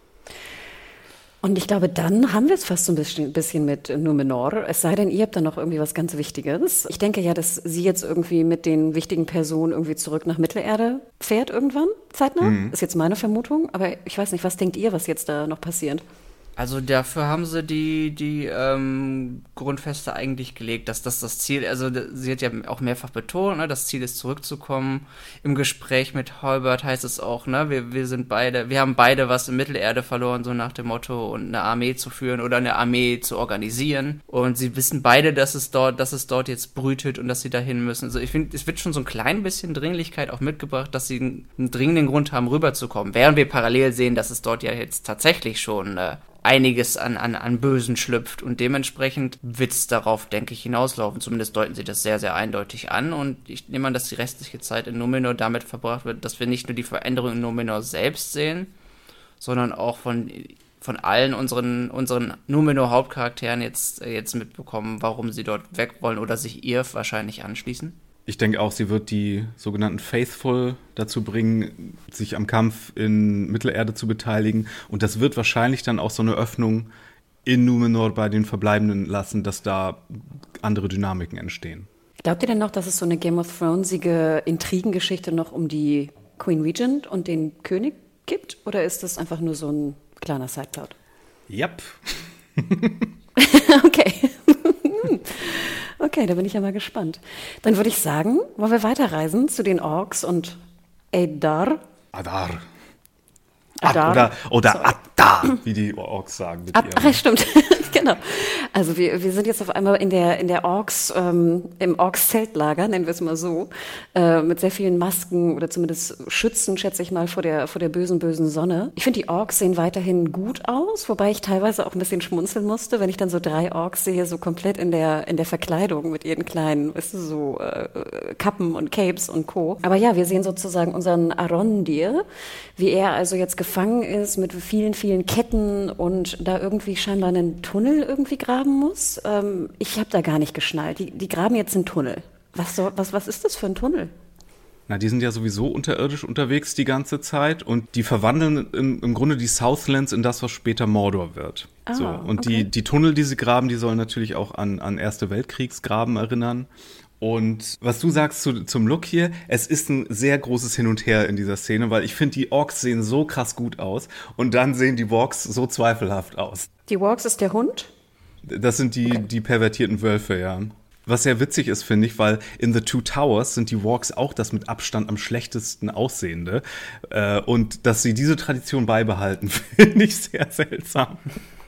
Und ich glaube, dann haben wir es fast so ein bisschen mit Numenor. Es sei denn, ihr habt da noch irgendwie was ganz Wichtiges. Ich denke ja, dass sie jetzt irgendwie mit den wichtigen Personen irgendwie zurück nach Mittelerde fährt irgendwann, zeitnah. Ist jetzt meine Vermutung. Aber ich weiß nicht, was denkt ihr, was jetzt da noch passiert? Also dafür haben sie die Grundfeste eigentlich gelegt, dass das Ziel, also sie hat ja auch mehrfach betont, ne, das Ziel ist zurückzukommen. Im Gespräch mit Halbert heißt es auch, ne, wir haben beide was in Mittelerde verloren, so nach dem Motto, und eine Armee zu führen oder eine Armee zu organisieren. Und sie wissen beide, dass es dort jetzt brütet und dass sie dahin müssen. Also ich finde, es wird schon so ein klein bisschen Dringlichkeit auch mitgebracht, dass sie einen dringenden Grund haben, rüberzukommen. Während wir parallel sehen, dass es dort ja jetzt tatsächlich schon einiges an Bösen schlüpft und dementsprechend wird es darauf, denke ich, hinauslaufen. Zumindest deuten sie das sehr, sehr eindeutig an und ich nehme an, dass die restliche Zeit in Numenor damit verbracht wird, dass wir nicht nur die Veränderung in Numenor selbst sehen, sondern auch von allen unseren Numenor-Hauptcharakteren jetzt mitbekommen, warum sie dort weg wollen oder sich ihr wahrscheinlich anschließen. Ich denke auch, sie wird die sogenannten Faithful dazu bringen, sich am Kampf in Mittelerde zu beteiligen. Und das wird wahrscheinlich dann auch so eine Öffnung in Numenor bei den Verbleibenden lassen, dass da andere Dynamiken entstehen. Glaubt ihr denn noch, dass es so eine Game of Thronesige Intrigengeschichte noch um die Queen Regent und den König gibt? Oder ist das einfach nur so ein kleiner Sideplot? Yep. Okay. Okay, da bin ich ja mal gespannt. Dann würde ich sagen, wollen wir weiterreisen zu den Orks und Adar? Oder Adar, wie die Orks sagen. Ach, stimmt. Genau. Also wir sind jetzt auf einmal in der Orks, im Orks-Zeltlager, nennen wir es mal so, mit sehr vielen Masken oder zumindest Schützen, schätze ich mal, vor der bösen, bösen Sonne. Ich finde, die Orks sehen weiterhin gut aus, wobei ich teilweise auch ein bisschen schmunzeln musste, wenn ich dann so 3 Orks sehe, so komplett in der Verkleidung mit ihren kleinen, weißt du, so Kappen und Capes und Co. Aber ja, wir sehen sozusagen unseren Arondir, wie er also jetzt gefangen ist mit vielen, vielen Ketten und da irgendwie scheinbar einen Tunnel irgendwie graben muss. Ich habe da gar nicht geschnallt. Die graben jetzt einen Tunnel. Was ist das für ein Tunnel? Na, die sind ja sowieso unterirdisch unterwegs die ganze Zeit und die verwandeln im Grunde die Southlands in das, was später Mordor wird. Und okay. Die Tunnel, die sie graben, die sollen natürlich auch an Erste Weltkriegsgraben erinnern. Und was du sagst zum Look hier, es ist ein sehr großes Hin und Her in dieser Szene, weil ich finde, die Orks sehen so krass gut aus und dann sehen die Wargs so zweifelhaft aus. Die Wargs ist der Hund? Das sind die pervertierten Wölfe, ja. Was sehr witzig ist, finde ich, weil in The Two Towers sind die Wargs auch das mit Abstand am schlechtesten aussehende. Und dass sie diese Tradition beibehalten, finde ich sehr seltsam.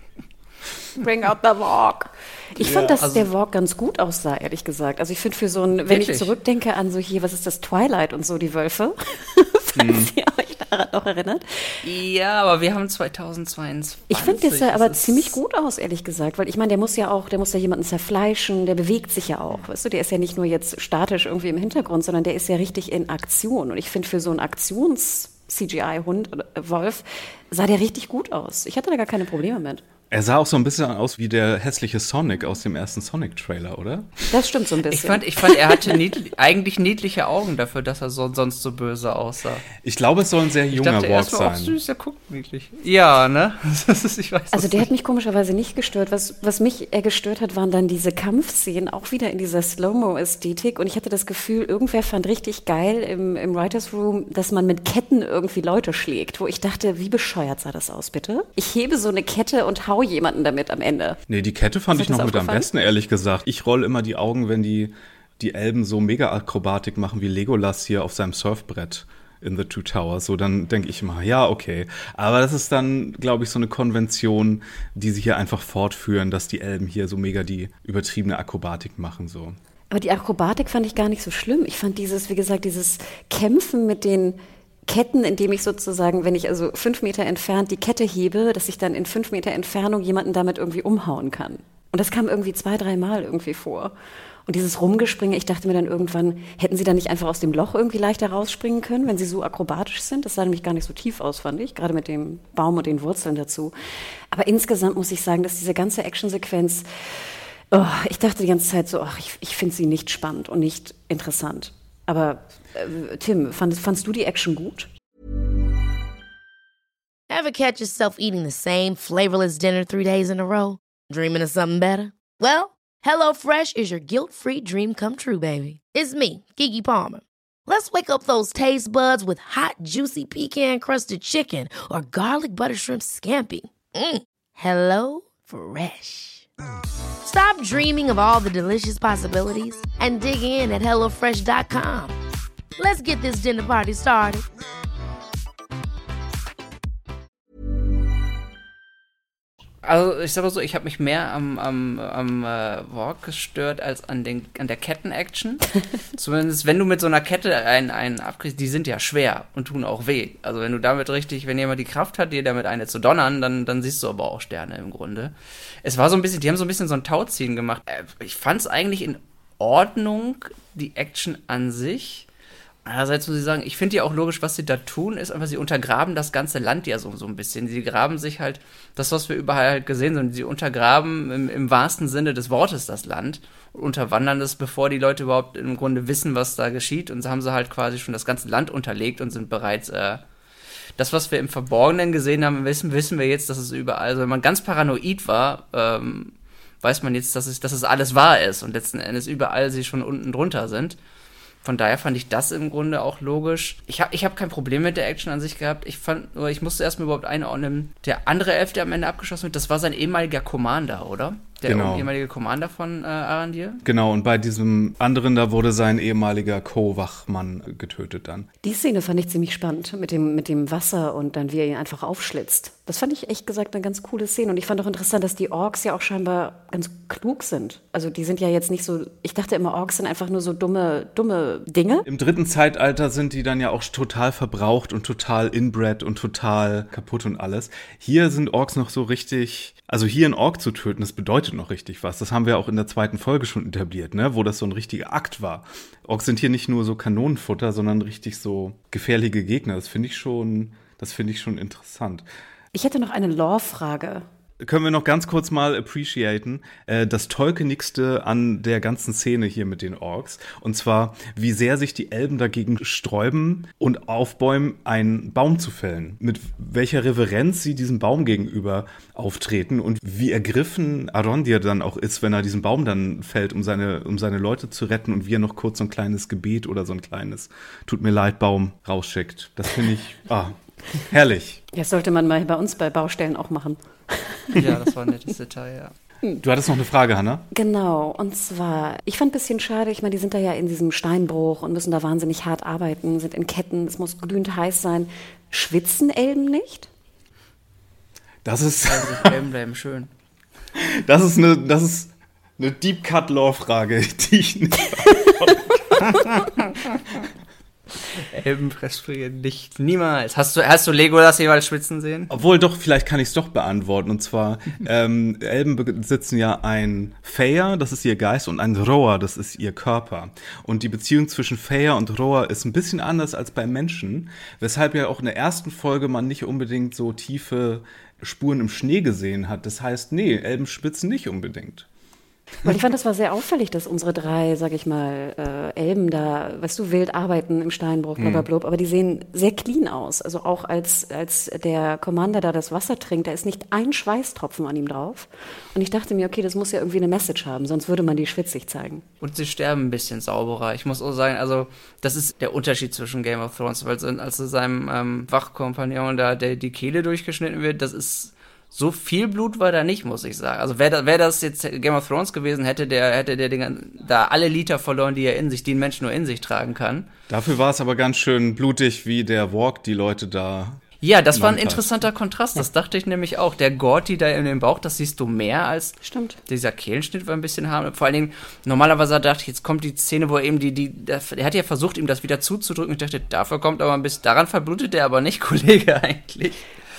Bring out the Warg. Ich fand, dass der Warg ganz gut aussah, ehrlich gesagt. Also ich finde für so ein, wenn ich zurückdenke an so hier, was ist das, Twilight und so, die Wölfe, falls ihr euch daran noch erinnert. Ja, aber wir haben 2022. Ich finde, der sah aber ziemlich gut aus, ehrlich gesagt, weil ich meine, der muss ja jemanden zerfleischen, der bewegt sich ja auch, weißt du, der ist ja nicht nur jetzt statisch irgendwie im Hintergrund, sondern der ist ja richtig in Aktion und ich finde, für so einen Aktions-CGI-Hund oder Wolf sah der richtig gut aus. Ich hatte da gar keine Probleme mit. Er sah auch so ein bisschen aus wie der hässliche Sonic aus dem ersten Sonic-Trailer, oder? Das stimmt so ein bisschen. Ich fand, er hatte eigentlich niedliche Augen dafür, dass er sonst so böse aussah. Ich glaube, es soll ein sehr junger Warg sein. Auch süß, der guckt niedlich. Ja, ne? Ich weiß, also der hat mich komischerweise nicht gestört. Was mich eher gestört hat, waren dann diese Kampfszenen, auch wieder in dieser Slow-Mo-Ästhetik. Und ich hatte das Gefühl, irgendwer fand richtig geil im Writers Room, dass man mit Ketten irgendwie Leute schlägt. Wo ich dachte, wie bescheuert sah das aus, bitte? Ich hebe so eine Kette und hau jemanden damit am Ende. Nee, die Kette fand ich noch mit am besten, ehrlich gesagt. Ich roll immer die Augen, wenn die Elben so Mega-Akrobatik machen wie Legolas hier auf seinem Surfbrett in The Two Towers. So, dann denke ich immer, ja, okay. Aber das ist dann, glaube ich, so eine Konvention, die sie hier einfach fortführen, dass die Elben hier so mega die übertriebene Akrobatik machen, so. Aber die Akrobatik fand ich gar nicht so schlimm. Ich fand dieses Kämpfen mit den Ketten, indem ich sozusagen, wenn ich also 5 Meter entfernt die Kette hebe, dass ich dann in 5 Meter Entfernung jemanden damit irgendwie umhauen kann. Und das kam irgendwie 2-3 Mal irgendwie vor. Und dieses Rumgespringe, ich dachte mir dann irgendwann, hätten sie dann nicht einfach aus dem Loch irgendwie leichter rausspringen können, wenn sie so akrobatisch sind? Das sah nämlich gar nicht so tief aus, fand ich, gerade mit dem Baum und den Wurzeln dazu. Aber insgesamt muss ich sagen, dass diese ganze Actionsequenz, ich dachte die ganze Zeit so, ich finde sie nicht spannend und nicht interessant. Aber Tim, fandst du die Action gut? Ever catch yourself eating the same flavorless dinner 3 days in a row? Dreaming of something better? Well, HelloFresh is your guilt-free dream come true, baby. It's me, Keke Palmer. Let's wake up those taste buds with hot, juicy pecan-crusted chicken or garlic butter shrimp scampi. Hello Fresh. Stop dreaming of all the delicious possibilities and dig in at HelloFresh.com. Let's get this dinner party started. Also ich sag mal so, ich habe mich mehr am Warg gestört als an der Ketten-Action. Zumindest wenn du mit so einer Kette einen abkriegst, die sind ja schwer und tun auch weh. Also wenn du damit wenn jemand die Kraft hat, dir damit eine zu donnern, dann siehst du aber auch Sterne im Grunde. Es war so ein bisschen, die haben so ein bisschen so ein Tauziehen gemacht. Ich fand es eigentlich in Ordnung, die Action an sich. Einerseits muss ich sagen, ich finde ja auch logisch, was sie da tun, ist einfach, sie untergraben das ganze Land ja so ein bisschen. Sie graben sich halt, das, was wir überall halt gesehen haben, sie untergraben im wahrsten Sinne des Wortes das Land und unterwandern es, bevor die Leute überhaupt im Grunde wissen, was da geschieht. Und so haben sie halt quasi schon das ganze Land unterlegt und sind bereits, das, was wir im Verborgenen gesehen haben, wissen wir jetzt, dass es überall, also wenn man ganz paranoid war, weiß man jetzt, dass es alles wahr ist und letzten Endes überall sie schon unten drunter sind. Von daher fand ich das im Grunde auch logisch. Ich hab kein Problem mit der Action an sich gehabt. Ich musste erstmal überhaupt einordnen. Der andere Elf, der am Ende abgeschossen wird, das war sein ehemaliger Commander, oder? Der ehemalige Commander von Arondir? Genau, und bei diesem anderen, da wurde sein ehemaliger Co-Wachmann getötet dann. Die Szene fand ich ziemlich spannend, mit dem Wasser und dann wie er ihn einfach aufschlitzt. Das fand ich echt gesagt eine ganz coole Szene. Und ich fand auch interessant, dass die Orks ja auch scheinbar ganz klug sind. Also die sind ja jetzt nicht so, ich dachte immer, Orks sind einfach nur so dumme Dinge. Im dritten Zeitalter sind die dann ja auch total verbraucht und total inbred und total kaputt und alles. Hier sind Orks noch so richtig, also hier einen Ork zu töten, das bedeutet noch richtig was. Das haben wir auch in der zweiten Folge schon etabliert, ne, wo das so ein richtiger Akt war. Orks sind hier nicht nur so Kanonenfutter, sondern richtig so gefährliche Gegner. Das finde ich schon interessant. Ich hätte noch eine Lore-Frage. Können wir noch ganz kurz mal appreciaten, das Tolkienigste an der ganzen Szene hier mit den Orks. Und zwar, wie sehr sich die Elben dagegen sträuben und aufbäumen, einen Baum zu fällen. Mit welcher Reverenz sie diesem Baum gegenüber auftreten und wie ergriffen Arondir dann auch ist, wenn er diesen Baum dann fällt, um seine Leute zu retten und wie er noch kurz so ein kleines Gebet oder so ein kleines Tut mir leid, Baum rausschickt. Das finde ich, herrlich. Das sollte man mal bei uns bei Baustellen auch machen. Ja, das war ein nettes Detail, ja. Du hattest noch eine Frage, Hannah? Genau, und zwar, ich fand ein bisschen schade, ich meine, die sind da ja in diesem Steinbruch und müssen da wahnsinnig hart arbeiten, sind in Ketten, es muss glühend heiß sein. Schwitzen Elben nicht? Das ist Elben bleiben schön. Das ist eine Deep Cut Lore Frage, die ich nicht Elben frieren nicht, niemals. Hast du Legolas jeweils schwitzen sehen? Obwohl, doch, vielleicht kann ich es doch beantworten. Und zwar, Elben besitzen ja ein Fëir, das ist ihr Geist, und ein Roar, das ist ihr Körper. Und die Beziehung zwischen Fëir und Roar ist ein bisschen anders als beim Menschen, weshalb ja auch in der ersten Folge man nicht unbedingt so tiefe Spuren im Schnee gesehen hat. Das heißt, nee, Elben schwitzen nicht unbedingt. Weil ich fand, das war sehr auffällig, dass unsere drei, sag ich mal, Elben da, weißt du, wild arbeiten im Steinbruch, blablabla, aber die sehen sehr clean aus. Also auch als der Commander da das Wasser trinkt, da ist nicht ein Schweißtropfen an ihm drauf. Und ich dachte mir, okay, das muss ja irgendwie eine Message haben, sonst würde man die schwitzig zeigen. Und sie sterben ein bisschen sauberer. Ich muss auch sagen, also das ist der Unterschied zwischen Game of Thrones, weil als seinem Wachkompagnon da die Kehle durchgeschnitten wird, das ist... So viel Blut war da nicht, muss ich sagen. Also wär das jetzt Game of Thrones gewesen, hätte der da alle Liter verloren, die ein Mensch nur in sich tragen kann. Dafür war es aber ganz schön blutig, wie der Walk die Leute da... Ja, das war ein interessanter Kontrast. Das dachte ich nämlich auch. Der Gorti da in dem Bauch, das siehst du mehr als... Stimmt. Dieser Kehlenschnitt war ein bisschen harmlos. Vor allen Dingen, normalerweise dachte ich, jetzt kommt die Szene, wo er eben der hat ja versucht, ihm das wieder zuzudrücken. Ich dachte, dafür kommt aber ein bisschen... Daran verblutet der aber nicht, Kollege, eigentlich.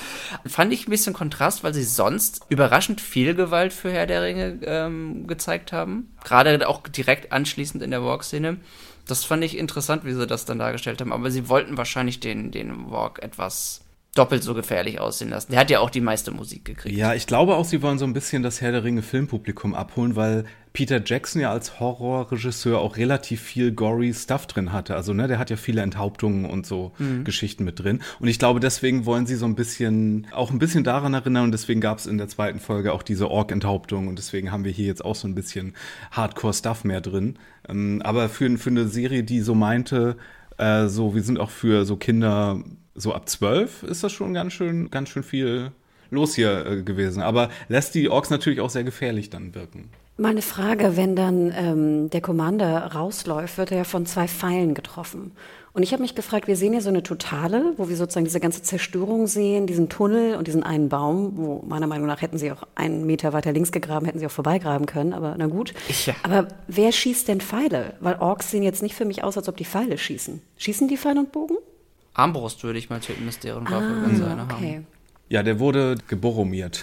Fand ich ein bisschen Kontrast, weil sie sonst überraschend viel Gewalt für Herr der Ringe gezeigt haben. Gerade auch direkt anschließend in der Walk-Szene. Das fand ich interessant, wie sie das dann dargestellt haben. Aber sie wollten wahrscheinlich den Walk etwas doppelt so gefährlich aussehen lassen. Der hat ja auch die meiste Musik gekriegt. Ja, ich glaube auch, sie wollen so ein bisschen das Herr der Ringe Filmpublikum abholen, weil Peter Jackson ja als Horrorregisseur auch relativ viel gory Stuff drin hatte. Also, ne, der hat ja viele Enthauptungen und so Geschichten mit drin. Und ich glaube, deswegen wollen sie so ein bisschen daran erinnern. Und deswegen gab es in der zweiten Folge auch diese Ork-Enthauptung. Und deswegen haben wir hier jetzt auch so ein bisschen Hardcore-Stuff mehr drin. Aber für eine Serie, die so meinte, wir sind auch für so Kinder so ab 12, ist das schon ganz schön viel los hier gewesen. Aber lässt die Orks natürlich auch sehr gefährlich dann wirken. Mal eine Frage, wenn dann der Commander rausläuft, wird er ja von 2 Pfeilen getroffen. Und ich habe mich gefragt, wir sehen ja so eine Totale, wo wir sozusagen diese ganze Zerstörung sehen, diesen Tunnel und diesen einen Baum, wo meiner Meinung nach hätten sie auch 1 Meter weiter links gegraben, hätten sie auch vorbeigraben können, aber na gut. Ja. Aber wer schießt denn Pfeile? Weil Orks sehen jetzt nicht für mich aus, als ob die Pfeile schießen. Schießen die Pfeil und Bogen? Armbrust würde ich mal tippen, ist deren Waffe, wenn sie eine haben. Ja, der wurde geboromiert.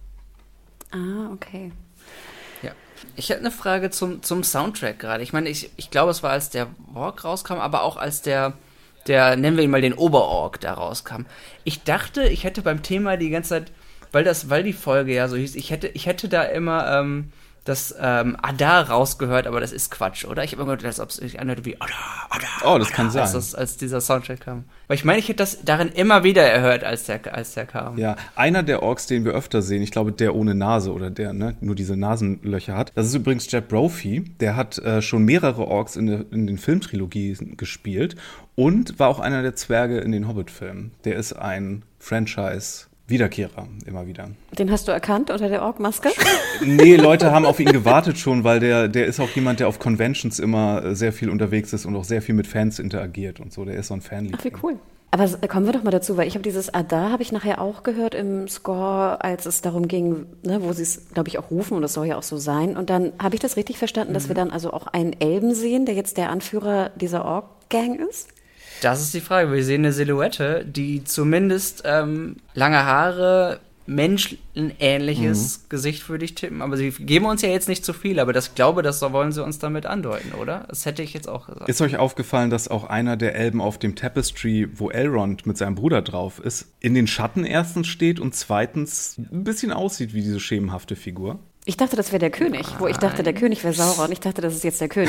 Okay. Ja. Ich hätte eine Frage zum Soundtrack gerade. Ich meine, ich glaube, es war, als der Walk rauskam, aber auch als der, nennen wir ihn mal den Oberork, da rauskam. Ich dachte, ich hätte beim Thema die ganze Zeit, weil die Folge ja so hieß, ich hätte da immer das Adar rausgehört, aber das ist Quatsch, oder? Ich habe immer gehört, als ob es sich anhört wie Adar. Oh, das kann sein. Als dieser Soundtrack kam. Weil ich meine, ich hätte das darin immer wieder erhört, als der kam. Ja, einer der Orks, den wir öfter sehen, ich glaube, der ohne Nase oder der nur diese Nasenlöcher hat, das ist übrigens Jeb Brophy. Der hat schon mehrere Orks in den Filmtrilogien gespielt und war auch einer der Zwerge in den Hobbit-Filmen. Der ist ein Franchise-Wiederkehrer, immer wieder. Den hast du erkannt unter der Ork-Maske? Nee, Leute haben auf ihn gewartet schon, weil der ist auch jemand, der auf Conventions immer sehr viel unterwegs ist und auch sehr viel mit Fans interagiert und so. Der ist so ein Fanliebling. Ach, wie cool. Aber kommen wir doch mal dazu, weil ich habe dieses Adar, habe ich nachher auch gehört im Score, als es darum ging, ne, wo sie es, glaube ich, auch rufen und das soll ja auch so sein. Und dann habe ich das richtig verstanden, dass wir dann also auch einen Elben sehen, der jetzt der Anführer dieser Ork-Gang ist? Das ist die Frage. Wir sehen eine Silhouette, die zumindest lange Haare, menschenähnliches Gesicht würde ich tippen. Aber sie geben uns ja jetzt nicht zu viel, aber das wollen sie uns damit andeuten, oder? Das hätte ich jetzt auch gesagt. Ist euch aufgefallen, dass auch einer der Elben auf dem Tapestry, wo Elrond mit seinem Bruder drauf ist, in den Schatten erstens steht und zweitens ein bisschen aussieht wie diese schemenhafte Figur? Ich dachte, das wäre der König, wo ich dachte, der König wäre Sauron. Ich dachte, das ist jetzt der König.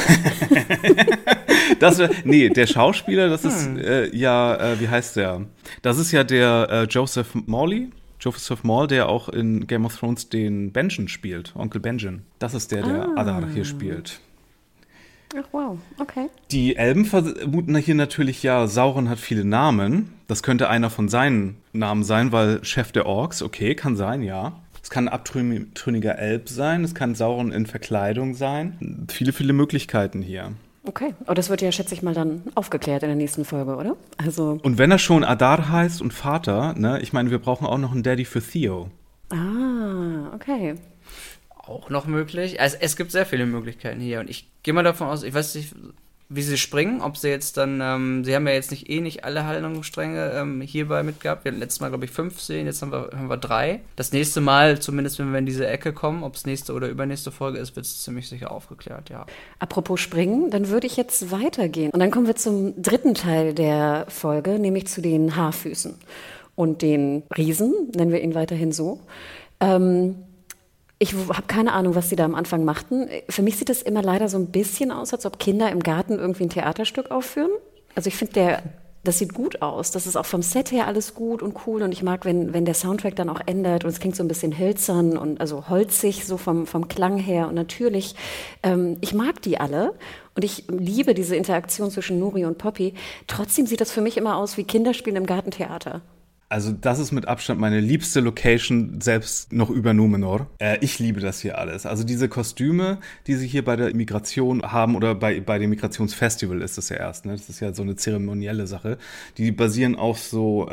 Der Schauspieler, das ist wie heißt der? Das ist ja der Joseph Morley, der auch in Game of Thrones den Benjen spielt, Onkel Benjen. Das ist der Adar hier spielt. Ach wow, okay. Die Elben vermuten hier natürlich, ja, Sauron hat viele Namen. Das könnte einer von seinen Namen sein, weil Chef der Orks, okay, kann sein, ja. Es kann ein abtrünniger Elb sein, es kann Sauron in Verkleidung sein. Viele, viele Möglichkeiten hier. Okay, aber das wird ja, schätze ich mal, dann aufgeklärt in der nächsten Folge, oder? Also. Und wenn er schon Adar heißt und Vater, ne, ich meine, wir brauchen auch noch einen Daddy für Theo. Ah, okay. Auch noch möglich. Also es gibt sehr viele Möglichkeiten hier und ich gehe mal davon aus, ich weiß nicht, wie sie springen, ob sie jetzt dann, sie haben ja jetzt nicht alle Handlungsstränge hierbei mitgehabt. Wir hatten letztes Mal, glaube ich, 5 Szenen, jetzt haben wir 3. Das nächste Mal, zumindest wenn wir in diese Ecke kommen, ob es nächste oder übernächste Folge ist, wird es ziemlich sicher aufgeklärt, ja. Apropos springen, dann würde ich jetzt weitergehen. Und dann kommen wir zum dritten Teil der Folge, nämlich zu den Haarfüßen und den Riesen, nennen wir ihn weiterhin so. Ich habe keine Ahnung, was sie da am Anfang machten. Für mich sieht das immer leider so ein bisschen aus, als ob Kinder im Garten irgendwie ein Theaterstück aufführen. Also ich finde, das sieht gut aus. Das ist auch vom Set her alles gut und cool. Und ich mag, wenn der Soundtrack dann auch ändert und es klingt so ein bisschen hölzern und also holzig, so vom Klang her. Und natürlich, ich mag die alle. Und ich liebe diese Interaktion zwischen Nuri und Poppy. Trotzdem sieht das für mich immer aus wie Kinderspielen im Gartentheater. Also das ist mit Abstand meine liebste Location, selbst noch über Numenor. Ich liebe das hier alles. Also diese Kostüme, die sie hier bei der Migration haben oder bei dem Migrationsfestival ist es ja erst, ne? Das ist ja so eine zeremonielle Sache. Die basieren auf so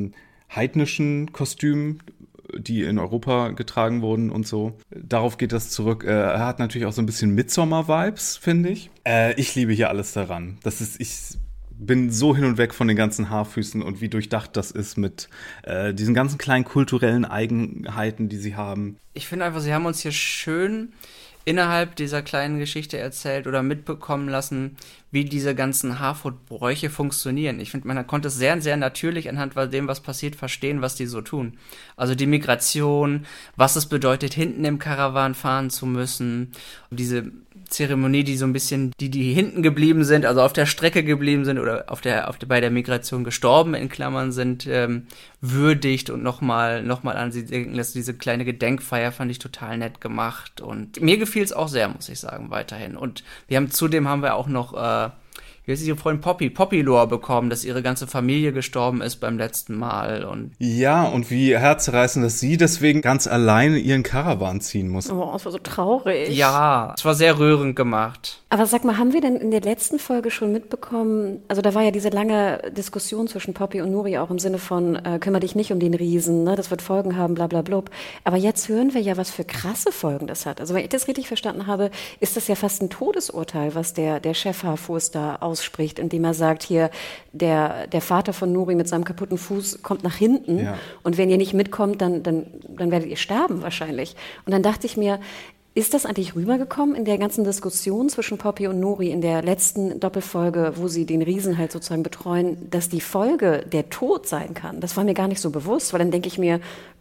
heidnischen Kostümen, die in Europa getragen wurden und so. Darauf geht das zurück. Er hat natürlich auch so ein bisschen Midsommar-Vibes, finde ich. Ich liebe hier alles daran. Ich bin so hin und weg von den ganzen Haarfüßen und wie durchdacht das ist mit diesen ganzen kleinen kulturellen Eigenheiten, die sie haben. Ich finde einfach, sie haben uns hier schön innerhalb dieser kleinen Geschichte erzählt oder mitbekommen lassen, wie diese ganzen Haarfood-Bräuche funktionieren. Ich finde, man konnte es sehr, sehr natürlich anhand von dem, was passiert, verstehen, was die so tun. Also die Migration, was es bedeutet, hinten im Karawan fahren zu müssen, diese Zeremonie, die so ein bisschen, die hinten geblieben sind, also auf der Strecke geblieben sind oder bei der Migration gestorben, in Klammern sind, würdigt und nochmal an sie denken lässt. Diese kleine Gedenkfeier fand ich total nett gemacht und mir gefiel es auch sehr, muss ich sagen, weiterhin. Und zudem haben wir auch noch wie heißt ihre Freundin Poppy-Lore bekommen, dass ihre ganze Familie gestorben ist beim letzten Mal. Und ja, und wie herzzerreißend, dass sie deswegen ganz alleine ihren Karawan ziehen muss. Oh, es war so traurig. Ja, es war sehr rührend gemacht. Aber sag mal, haben wir denn in der letzten Folge schon mitbekommen, also da war ja diese lange Diskussion zwischen Poppy und Nuri auch im Sinne von, kümmere dich nicht um den Riesen, ne, das wird Folgen haben, bla bla blub. Aber jetzt hören wir ja, was für krasse Folgen das hat. Also wenn ich das richtig verstanden habe, ist das ja fast ein Todesurteil, was der Chef Haarfuß da ausspricht, indem er sagt, hier, der Vater von Nuri mit seinem kaputten Fuß kommt nach hinten, ja, und wenn ihr nicht mitkommt, dann werdet ihr sterben wahrscheinlich. Und dann dachte ich mir, ist das eigentlich rübergekommen in der ganzen Diskussion zwischen Poppy und Nuri in der letzten Doppelfolge, wo sie den Riesen halt sozusagen betreuen, dass die Folge der Tod sein kann? Das war mir gar nicht so bewusst, weil dann denke ich mir,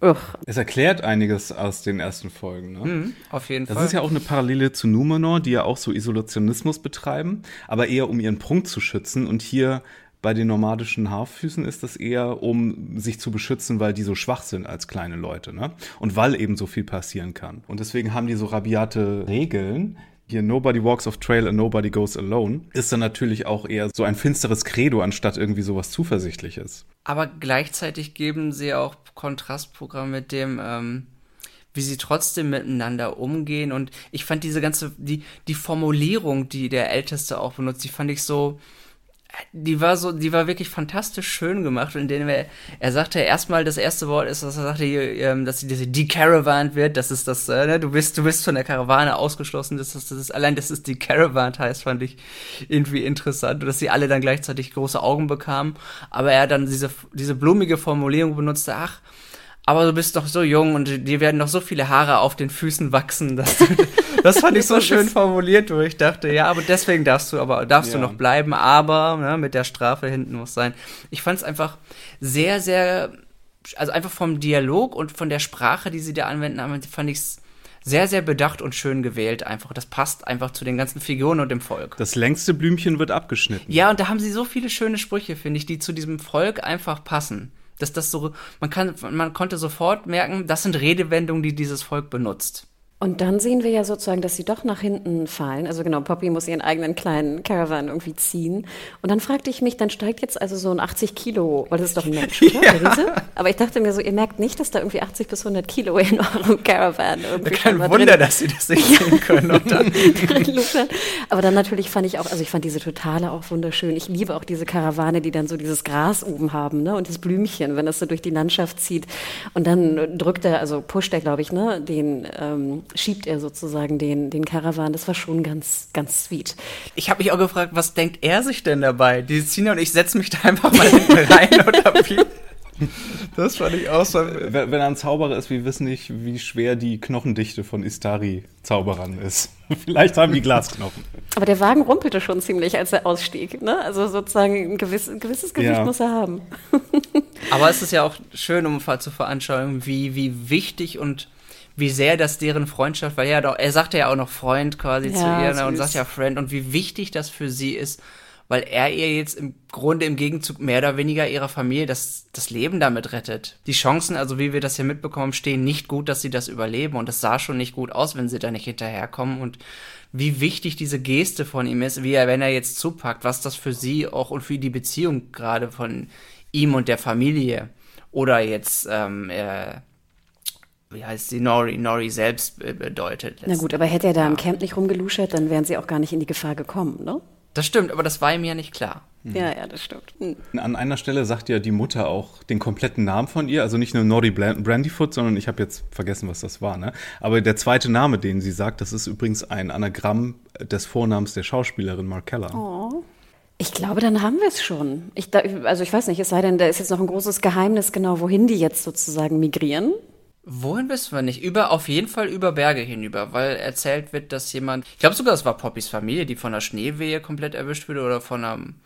es erklärt einiges aus den ersten Folgen, ne? Auf jeden Fall. Das ist ja auch eine Parallele zu Numenor, die ja auch so Isolationismus betreiben, aber eher um ihren Prunk zu schützen. Und hier bei den nomadischen Haarfüßen ist das eher, um sich zu beschützen, weil die so schwach sind als kleine Leute, ne? Und weil eben so viel passieren kann. Und deswegen haben die so rabiate Regeln. Hier, nobody walks off trail and nobody goes alone, ist dann natürlich auch eher so ein finsteres Credo, anstatt irgendwie sowas Zuversichtliches. Aber gleichzeitig geben sie auch Kontrastprogramm mit dem, wie sie trotzdem miteinander umgehen. Und ich fand diese ganze, die Formulierung, die der Älteste auch benutzt, die fand ich so, die war wirklich fantastisch schön gemacht, und er sagte erstmal, das erste Wort ist, dass er sagte, dass sie decaravaned wird, das ist das, du bist von der Karawane ausgeschlossen, das ist decaravanned heißt, fand ich irgendwie interessant, und dass sie alle dann gleichzeitig große Augen bekamen, aber er dann diese blumige Formulierung benutzte, aber du bist doch so jung und dir werden noch so viele Haare auf den Füßen wachsen. Das fand ich so schön formuliert, wo ich dachte, ja, aber deswegen darfst du noch bleiben, aber mit der Strafe hinten muss sein. Ich fand es einfach sehr, sehr, also einfach vom Dialog und von der Sprache, die sie da anwenden, fand ich es sehr, sehr bedacht und schön gewählt einfach. Das passt einfach zu den ganzen Figuren und dem Volk. Das längste Blümchen wird abgeschnitten. Ja, und da haben sie so viele schöne Sprüche, finde ich, die zu diesem Volk einfach passen. Dass das so, man konnte sofort merken, das sind Redewendungen, die dieses Volk benutzt. Und dann sehen wir ja sozusagen, dass sie doch nach hinten fallen. Also genau, Poppy muss ihren eigenen kleinen Caravan irgendwie ziehen. Und dann fragte ich mich, dann steigt jetzt also so ein 80 Kilo, weil das ist doch ein Mensch, oder? Ja. Der Riese? Aber ich dachte mir so, ihr merkt nicht, dass da irgendwie 80 bis 100 Kilo in eurem Caravan irgendwie kein Wunder, dass sie das nicht sehen können. Und dann aber dann natürlich fand ich fand diese Totale auch wunderschön. Ich liebe auch diese Karawane, die dann so dieses Gras oben haben, ne? Und das Blümchen, wenn das so durch die Landschaft zieht. Und dann pusht er, glaube ich, ne? Schiebt er sozusagen den Caravan. Das war schon ganz, ganz sweet. Ich habe mich auch gefragt, was denkt er sich denn dabei? Die Sina und ich setzen mich da einfach mal hinten rein oder wie? Das fand ich auch so. Wenn er ein Zauberer ist, wir wissen nicht, wie schwer die Knochendichte von Istari-Zauberern ist. Vielleicht haben die Glasknochen. Aber der Wagen rumpelte schon ziemlich, als er ausstieg. Ne? Also sozusagen ein gewisses Gewicht muss er haben. Aber es ist ja auch schön, um zu veranschaulichen, wie wichtig und wie sehr das deren Freundschaft, weil er sagte ja auch noch Freund quasi zu ihr und sagt ja Friend, und wie wichtig das für sie ist, weil er ihr jetzt im Grunde im Gegenzug mehr oder weniger ihrer Familie das Leben damit rettet. Die Chancen, also wie wir das hier mitbekommen, stehen nicht gut, dass sie das überleben, und es sah schon nicht gut aus, wenn sie da nicht hinterherkommen, und wie wichtig diese Geste von ihm ist, wenn er jetzt zupackt, was das für sie auch und für die Beziehung gerade von ihm und der Familie oder jetzt wie heißt sie, Nori selbst bedeutet. Na gut, aber hätte er da im Camp nicht rumgeluschert, dann wären sie auch gar nicht in die Gefahr gekommen, ne? Das stimmt, aber das war ihm ja nicht klar. Ja, das stimmt. An einer Stelle sagt ja die Mutter auch den kompletten Namen von ihr, also nicht nur Nori Brandyfoot, sondern ich habe jetzt vergessen, was das war, ne? Aber der zweite Name, den sie sagt, das ist übrigens ein Anagramm des Vornamens der Schauspielerin Markella. Oh. Ich glaube, dann haben wir es schon. Ich weiß nicht, es sei denn, da ist jetzt noch ein großes Geheimnis, genau, wohin die jetzt sozusagen migrieren. Wohin wissen wir nicht? Auf jeden Fall über Berge hinüber, weil erzählt wird, dass jemand, ich glaube sogar, es war Poppys Familie, die von einer Schneewehe komplett erwischt wurde oder von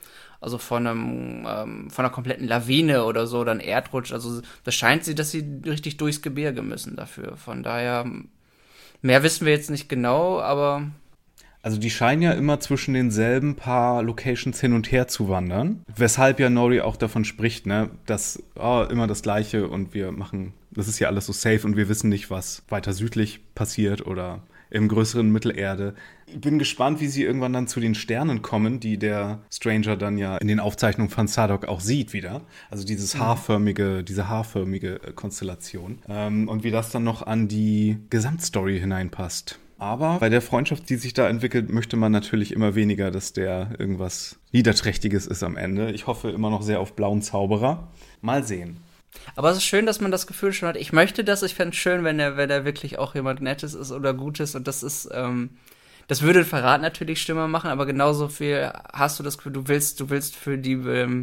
einer kompletten Lawine oder so, oder ein Erdrutsch. Also das scheint sie, dass sie richtig durchs Gebirge müssen dafür. Von daher, mehr wissen wir jetzt nicht genau, aber... Also die scheinen ja immer zwischen denselben paar Locations hin und her zu wandern, weshalb ja Nori auch davon spricht, ne, dass immer das Gleiche und das ist ja alles so safe und wir wissen nicht, was weiter südlich passiert oder im größeren Mittelerde. Ich bin gespannt, wie sie irgendwann dann zu den Sternen kommen, die der Stranger dann ja in den Aufzeichnungen von Sadok auch sieht wieder. Also diese haarförmige Konstellation. Und wie das dann noch an die Gesamtstory hineinpasst. Aber bei der Freundschaft, die sich da entwickelt, möchte man natürlich immer weniger, dass der irgendwas Niederträchtiges ist am Ende. Ich hoffe immer noch sehr auf blauen Zauberer. Mal sehen. Aber es ist schön, dass man das Gefühl schon hat, ich möchte das, ich fände es schön, wenn er wirklich auch jemand Nettes ist oder Gutes, und das ist, das würde den Verrat natürlich schlimmer machen, aber genauso viel hast du das Gefühl, du willst für die,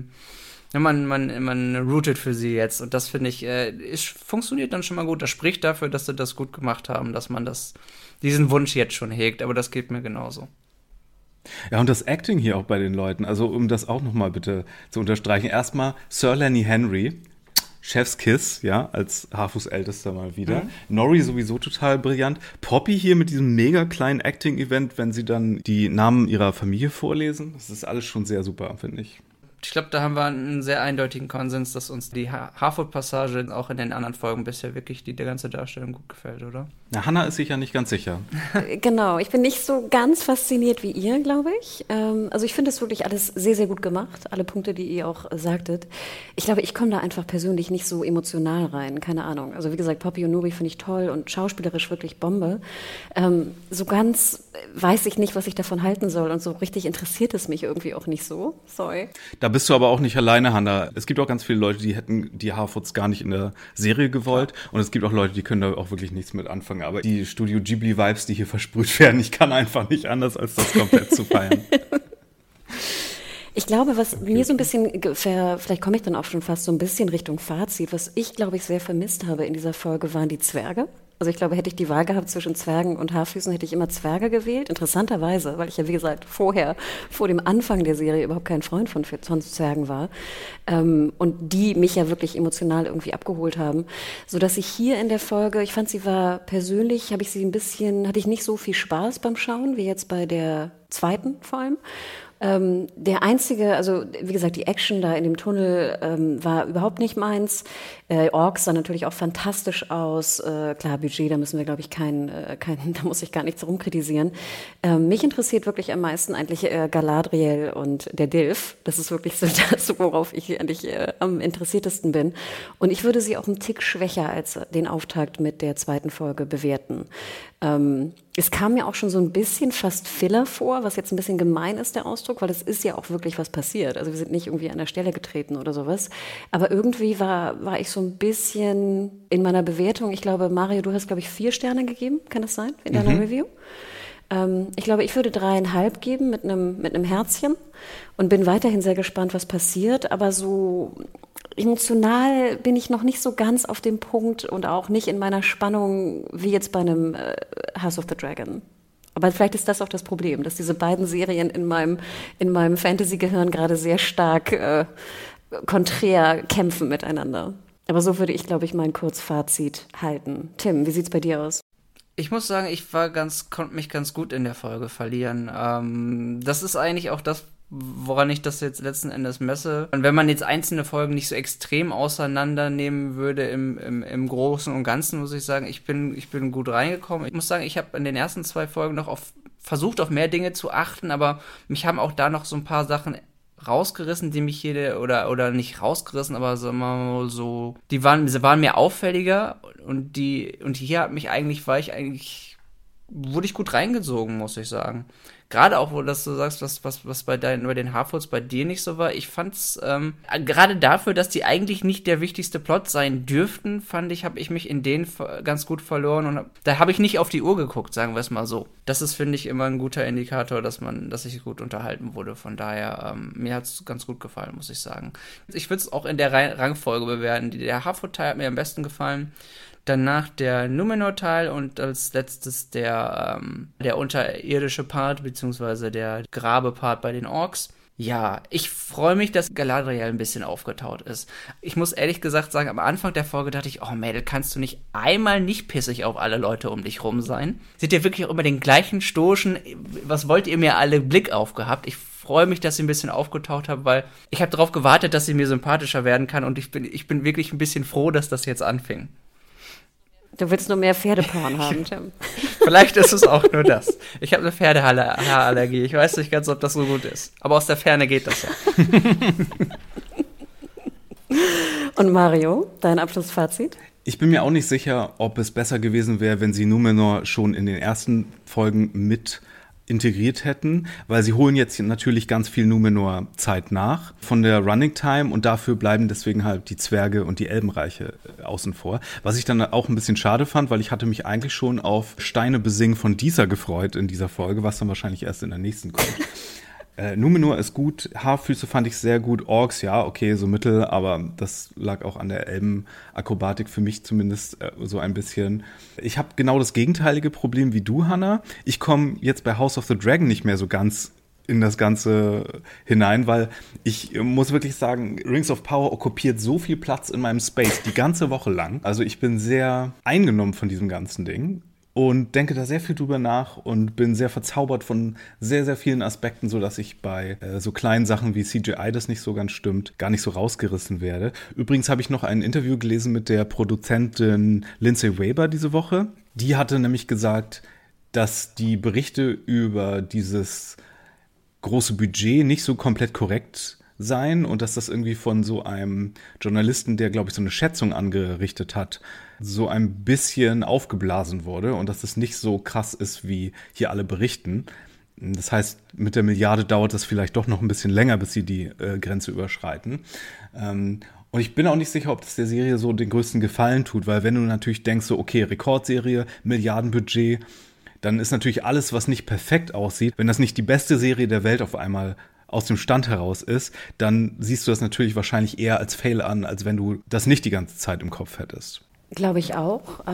man rootet für sie jetzt, und das finde ich, funktioniert dann schon mal gut, das spricht dafür, dass sie das gut gemacht haben, dass man diesen Wunsch jetzt schon hegt, aber das geht mir genauso. Ja, und das Acting hier auch bei den Leuten, also um das auch nochmal bitte zu unterstreichen, erstmal Sir Lenny Henry, Chef's Kiss, ja, als Harfus Ältester mal wieder. Nori sowieso total brillant. Poppy hier mit diesem mega kleinen Acting-Event, wenn sie dann die Namen ihrer Familie vorlesen. Das ist alles schon sehr super, finde ich. Ich glaube, da haben wir einen sehr eindeutigen Konsens, dass uns die Harfoot-Passage auch in den anderen Folgen bisher wirklich der ganze Darstellung gut gefällt, oder? Na, Hannah ist sich ja nicht ganz sicher. Genau, ich bin nicht so ganz fasziniert wie ihr, glaube ich. Also ich finde es wirklich alles sehr, sehr gut gemacht, alle Punkte, die ihr auch sagtet. Ich glaube, ich komme da einfach persönlich nicht so emotional rein, keine Ahnung. Also wie gesagt, Poppy und Nobi finde ich toll und schauspielerisch wirklich Bombe. So ganz weiß ich nicht, was ich davon halten soll und so richtig interessiert es mich irgendwie auch nicht so. Sorry. Da bist du aber auch nicht alleine, Hannah. Es gibt auch ganz viele Leute, die hätten die Harfoots gar nicht in der Serie gewollt. Und es gibt auch Leute, die können da auch wirklich nichts mit anfangen. Aber die Studio Ghibli-Vibes, die hier versprüht werden, ich kann einfach nicht anders, als das komplett zu feiern. Ich glaube, was mir so ein bisschen, vielleicht komme ich dann auch schon fast so ein bisschen Richtung Fazit, was ich, glaube ich, sehr vermisst habe in dieser Folge, waren die Zwerge. Also ich glaube, hätte ich die Wahl gehabt zwischen Zwergen und Haarfüßen, hätte ich immer Zwerge gewählt. Interessanterweise, weil ich ja, wie gesagt, vor dem Anfang der Serie überhaupt kein Freund von Zwergen war. Und die mich ja wirklich emotional irgendwie abgeholt haben. Sodass ich hier in der Folge, ich fand, sie war persönlich, hatte ich nicht so viel Spaß beim Schauen, wie jetzt bei der zweiten vor allem. Der einzige, also wie gesagt, die Action da in dem Tunnel war überhaupt nicht meins. Orks sah natürlich auch fantastisch aus. Klar, Budget, da müssen wir, glaube ich, da muss ich gar nichts rumkritisieren. Mich interessiert wirklich am meisten eigentlich Galadriel und der Dilf. Das ist wirklich so das, worauf ich eigentlich am interessiertesten bin. Und ich würde sie auch einen Tick schwächer als den Auftakt mit der zweiten Folge bewerten. Es kam mir auch schon so ein bisschen fast Filler vor, was jetzt ein bisschen gemein ist, der Ausdruck, weil es ist ja auch wirklich was passiert. Also wir sind nicht irgendwie an der Stelle getreten oder sowas. Aber irgendwie war ich so ein bisschen in meiner Bewertung, ich glaube, Mario, du hast, glaube ich, 4 Sterne gegeben, kann das sein, in deiner Review? Ich glaube, ich würde 3,5 geben mit einem Herzchen und bin weiterhin sehr gespannt, was passiert. Aber so emotional bin ich noch nicht so ganz auf dem Punkt und auch nicht in meiner Spannung wie jetzt bei einem House of the Dragon. Aber vielleicht ist das auch das Problem, dass diese beiden Serien in meinem Fantasy-Gehirn gerade sehr stark konträr kämpfen miteinander. Aber so würde ich, glaube ich, mein Kurzfazit halten. Tim, wie sieht's bei dir aus? Ich muss sagen, ich konnte mich ganz gut in der Folge verlieren. Das ist eigentlich auch das, woran ich das jetzt letzten Endes messe. Und wenn man jetzt einzelne Folgen nicht so extrem auseinandernehmen würde im Großen und Ganzen, muss ich sagen, ich bin gut reingekommen. Ich muss sagen, ich habe in den ersten 2 Folgen noch versucht, auf mehr Dinge zu achten, aber mich haben auch da noch so ein paar Sachen rausgerissen, die mich hier, oder nicht rausgerissen, aber so, sie waren mir auffälliger und hier wurde ich gut reingezogen, muss ich sagen. Gerade auch, wo du sagst, was bei den Harfoots bei dir nicht so war. Ich fand's, gerade dafür, dass die eigentlich nicht der wichtigste Plot sein dürften, habe ich mich in denen ganz gut verloren und da habe ich nicht auf die Uhr geguckt, sagen wir es mal so. Das ist, finde ich, immer ein guter Indikator, dass ich gut unterhalten wurde. Von daher, mir hat's ganz gut gefallen, muss ich sagen. Ich würde es auch in der Rangfolge bewerten. Der Harfoot-Teil hat mir am besten gefallen. Danach der Numenor-Teil und als letztes der unterirdische Part, beziehungsweise der Grabe-Part bei den Orks. Ja, ich freue mich, dass Galadriel ein bisschen aufgetaut ist. Ich muss ehrlich gesagt sagen, am Anfang der Folge dachte ich, oh Mädel, kannst du nicht einmal nicht pissig auf alle Leute um dich rum sein? Seht ihr wirklich auch immer den gleichen stoischen, was wollt ihr mir alle Blick aufgehabt? Ich freue mich, dass sie ein bisschen aufgetaucht hat, weil ich habe darauf gewartet, dass sie mir sympathischer werden kann und ich bin wirklich ein bisschen froh, dass das jetzt anfing. Du willst nur mehr Pferdeporn haben, Tim. Vielleicht ist es auch nur das. Ich habe eine Pferdehaarallergie. Ich weiß nicht ganz, ob das so gut ist. Aber aus der Ferne geht das ja. Und Mario, dein Abschlussfazit? Ich bin mir auch nicht sicher, ob es besser gewesen wäre, wenn sie Numenor schon in den ersten Folgen mit integriert hätten, weil sie holen jetzt natürlich ganz viel Numenor-Zeit nach von der Running Time und dafür bleiben deswegen halt die Zwerge und die Elbenreiche außen vor. Was ich dann auch ein bisschen schade fand, weil ich hatte mich eigentlich schon auf Steine besingen von Disa gefreut in dieser Folge, was dann wahrscheinlich erst in der nächsten kommt. Numenor ist gut, Haarfüße fand ich sehr gut, Orks, ja, okay, so mittel, aber das lag auch an der Elbenakrobatik für mich zumindest so ein bisschen. Ich habe genau das gegenteilige Problem wie du, Hannah. Ich komme jetzt bei House of the Dragon nicht mehr so ganz in das Ganze hinein, weil ich muss wirklich sagen, Rings of Power okkupiert so viel Platz in meinem Space die ganze Woche lang. Also ich bin sehr eingenommen von diesem ganzen Ding. und denke da sehr viel drüber nach und bin sehr verzaubert von sehr, sehr vielen Aspekten, sodass ich bei so kleinen Sachen wie CGI, das nicht so ganz stimmt, gar nicht so rausgerissen werde. Übrigens habe ich noch ein Interview gelesen mit der Produzentin Lindsay Weber diese Woche. Die hatte nämlich gesagt, dass die Berichte über dieses große Budget nicht so komplett korrekt seien und dass das irgendwie von so einem Journalisten, der, glaube ich, so eine Schätzung angerichtet hat, so ein bisschen aufgeblasen wurde und dass es nicht so krass ist, wie hier alle berichten. Das heißt, mit der Milliarde dauert das vielleicht doch noch ein bisschen länger, bis sie die Grenze überschreiten. Und ich bin auch nicht sicher, ob das der Serie so den größten Gefallen tut, weil wenn du natürlich denkst, so okay, Rekordserie, Milliardenbudget, dann ist natürlich alles, was nicht perfekt aussieht, wenn das nicht die beste Serie der Welt auf einmal aus dem Stand heraus ist, dann siehst du das natürlich wahrscheinlich eher als Fail an, als wenn du das nicht die ganze Zeit im Kopf hättest. Glaube ich auch.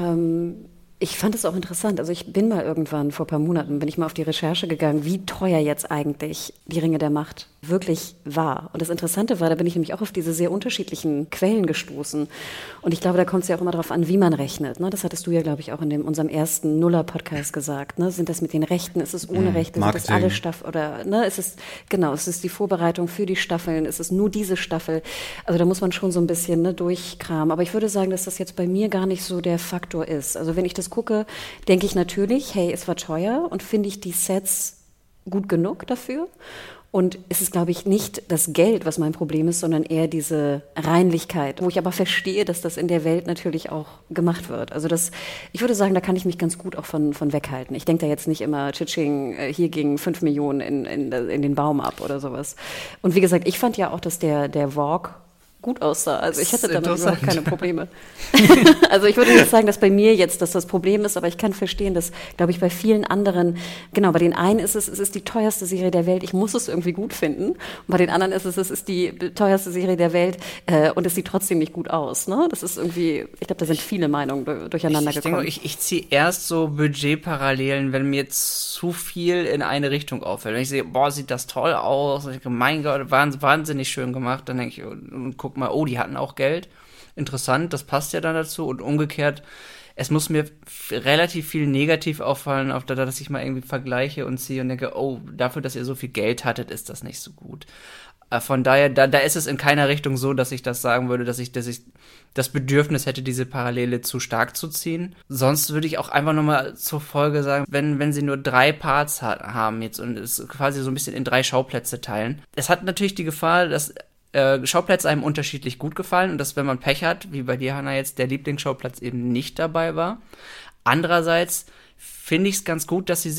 Ich fand es auch interessant. Also ich bin mal irgendwann, vor ein paar Monaten, bin ich mal auf die Recherche gegangen, wie teuer jetzt eigentlich die Ringe der Macht wirklich war. Und das Interessante war, da bin ich nämlich auch auf diese sehr unterschiedlichen Quellen gestoßen. Und ich glaube, da kommt es ja auch immer darauf an, wie man rechnet. Ne? Das hattest du ja, glaube ich, auch in unserem ersten Nuller-Podcast gesagt. Ne? Sind das mit den Rechten? Ist es ohne Rechte? Sind das alle Staffeln? Oder ne? Ist es die Vorbereitung für die Staffeln? Ist es nur diese Staffel? Also da muss man schon so ein bisschen durchkramen. Aber ich würde sagen, dass das jetzt bei mir gar nicht so der Faktor ist. Also wenn ich das gucke, denke ich natürlich, hey, es war teuer und finde ich die Sets gut genug dafür. Und es ist, glaube ich, nicht das Geld, was mein Problem ist, sondern eher diese Reinlichkeit, wo ich aber verstehe, dass das in der Welt natürlich auch gemacht wird. Also ich würde sagen, da kann ich mich ganz gut auch von weghalten. Ich denke da jetzt nicht immer, Tschitsching, hier gingen 5 Millionen in den Baum ab oder sowas. Und wie gesagt, ich fand ja auch, dass der Vogue gut aussah. Also ich hatte damit überhaupt keine Probleme. Also ich würde nicht sagen, dass bei mir jetzt das Problem ist, aber ich kann verstehen, dass, glaube ich, bei vielen anderen, genau, bei den einen ist es ist die teuerste Serie der Welt, ich muss es irgendwie gut finden. Und bei den anderen ist es ist die teuerste Serie der Welt und es sieht trotzdem nicht gut aus. Ne? Das ist irgendwie, ich glaube, da sind viele Meinungen durcheinander gekommen. Ich ziehe erst so Budgetparallelen, wenn mir zu viel in eine Richtung auffällt. Wenn ich sehe, boah, sieht das toll aus, und ich denke, mein Gott, wahnsinnig schön gemacht, dann denke ich, und guck mal, oh, die hatten auch Geld. Interessant, das passt ja dann dazu. Und umgekehrt, es muss mir relativ viel negativ auffallen, auf dass ich mal irgendwie vergleiche und ziehe und denke, oh, dafür, dass ihr so viel Geld hattet, ist das nicht so gut. Von daher, da ist es in keiner Richtung so, dass ich das sagen würde, dass ich das Bedürfnis hätte, diese Parallele zu stark zu ziehen. Sonst würde ich auch einfach nochmal zur Folge sagen, wenn sie nur 3 Parts haben jetzt und es quasi so ein bisschen in 3 Schauplätze teilen. Es hat natürlich die Gefahr, dass Schauplätze einem unterschiedlich gut gefallen und dass, wenn man Pech hat, wie bei dir, Hannah, jetzt der Lieblingsschauplatz eben nicht dabei war. Andererseits finde ich es ganz gut, dass sie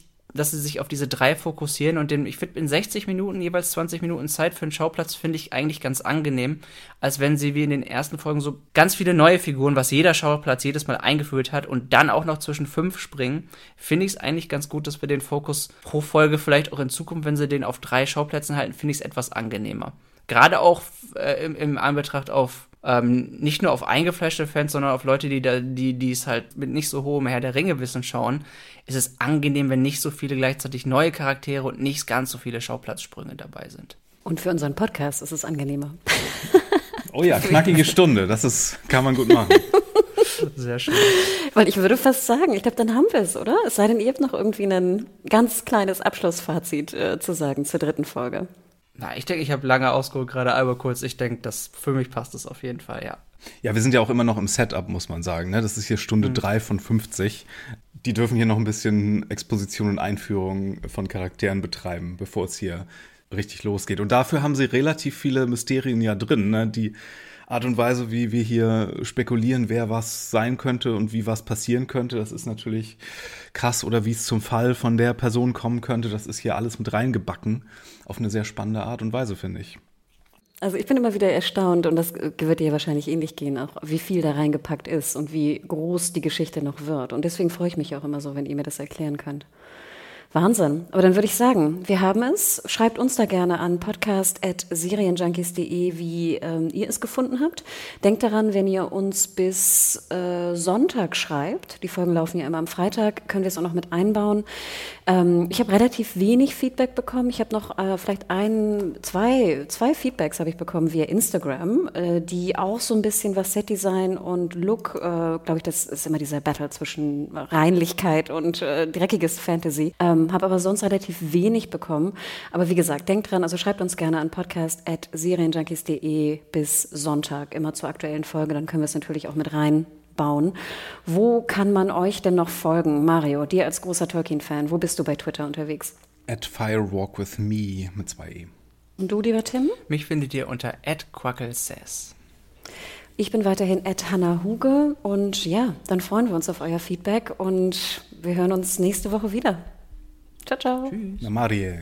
sich auf diese 3 fokussieren und ich finde, in 60 Minuten, jeweils 20 Minuten Zeit für einen Schauplatz finde ich eigentlich ganz angenehm, als wenn sie wie in den ersten Folgen so ganz viele neue Figuren, was jeder Schauplatz jedes Mal eingeführt hat und dann auch noch zwischen 5 springen, finde ich es eigentlich ganz gut, dass wir den Fokus pro Folge vielleicht auch in Zukunft, wenn sie den auf 3 Schauplätzen halten, finde ich es etwas angenehmer. Gerade auch im Anbetracht auf nicht nur auf eingefleischte Fans, sondern auf Leute, die es halt mit nicht so hohem Herr der Ringe-Wissen schauen, ist es angenehm, wenn nicht so viele gleichzeitig neue Charaktere und nicht ganz so viele Schauplatzsprünge dabei sind. Und für unseren Podcast ist es angenehmer. Oh ja, knackige Stunde, kann man gut machen. Sehr schön. Weil ich würde fast sagen, ich glaube, dann haben wir es, oder? Es sei denn, ihr habt noch irgendwie ein ganz kleines Abschlussfazit zu sagen zur 3. Folge. Na, ich denke, ich habe lange ausgeholt, gerade einmal kurz. Ich denke, für mich passt es auf jeden Fall, ja. Ja, wir sind ja auch immer noch im Setup, muss man sagen. Ne? Das ist hier Stunde 3 von 50. Die dürfen hier noch ein bisschen Exposition und Einführung von Charakteren betreiben, bevor es hier richtig losgeht. Und dafür haben sie relativ viele Mysterien ja drin. Ne? Die Art und Weise, wie wir hier spekulieren, wer was sein könnte und wie was passieren könnte, das ist natürlich krass. Oder wie es zum Fall von der Person kommen könnte, das ist hier alles mit reingebacken. Auf eine sehr spannende Art und Weise, finde ich. Also ich bin immer wieder erstaunt, und das wird dir wahrscheinlich ähnlich gehen, auch wie viel da reingepackt ist und wie groß die Geschichte noch wird. Und deswegen freue ich mich auch immer so, wenn ihr mir das erklären könnt. Wahnsinn. Aber dann würde ich sagen, wir haben es. Schreibt uns da gerne an podcast@serienjunkies.de, wie ihr es gefunden habt. Denkt daran, wenn ihr uns bis Sonntag schreibt, die Folgen laufen ja immer am Freitag, können wir es auch noch mit einbauen, Ich habe relativ wenig Feedback bekommen. Ich habe noch vielleicht zwei Feedbacks habe ich bekommen via Instagram, die auch so ein bisschen was Setdesign und Look, glaube ich, das ist immer dieser Battle zwischen Reinlichkeit und dreckiges Fantasy. Habe aber sonst relativ wenig bekommen. Aber wie gesagt, denkt dran, also schreibt uns gerne an podcast@serienjunkies.de bis Sonntag, immer zur aktuellen Folge, dann können wir es natürlich auch mit reinbauen. Wo kann man euch denn noch folgen? Mario, dir als großer Tolkien-Fan, wo bist du bei Twitter unterwegs? @firewalkwithme mit 2 E. Und du, lieber Tim? Mich findet ihr unter @quacklesays. Ich bin weiterhin @hannahuge und ja, dann freuen wir uns auf euer Feedback und wir hören uns nächste Woche wieder. Ciao, ciao. Na Marie.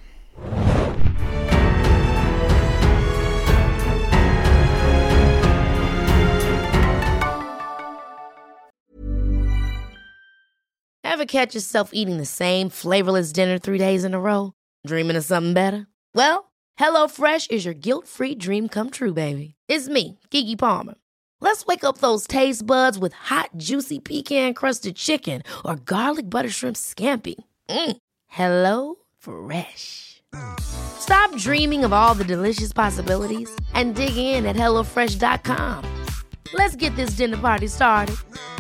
Ever catch yourself eating the same flavorless dinner 3 days in a row? Dreaming of something better? Well, HelloFresh is your guilt-free dream come true, baby. It's me, Keke Palmer. Let's wake up those taste buds with hot, juicy pecan-crusted chicken or garlic butter shrimp scampi. Hello Fresh. Stop dreaming of all the delicious possibilities and dig in at HelloFresh.com. Let's get this dinner party started.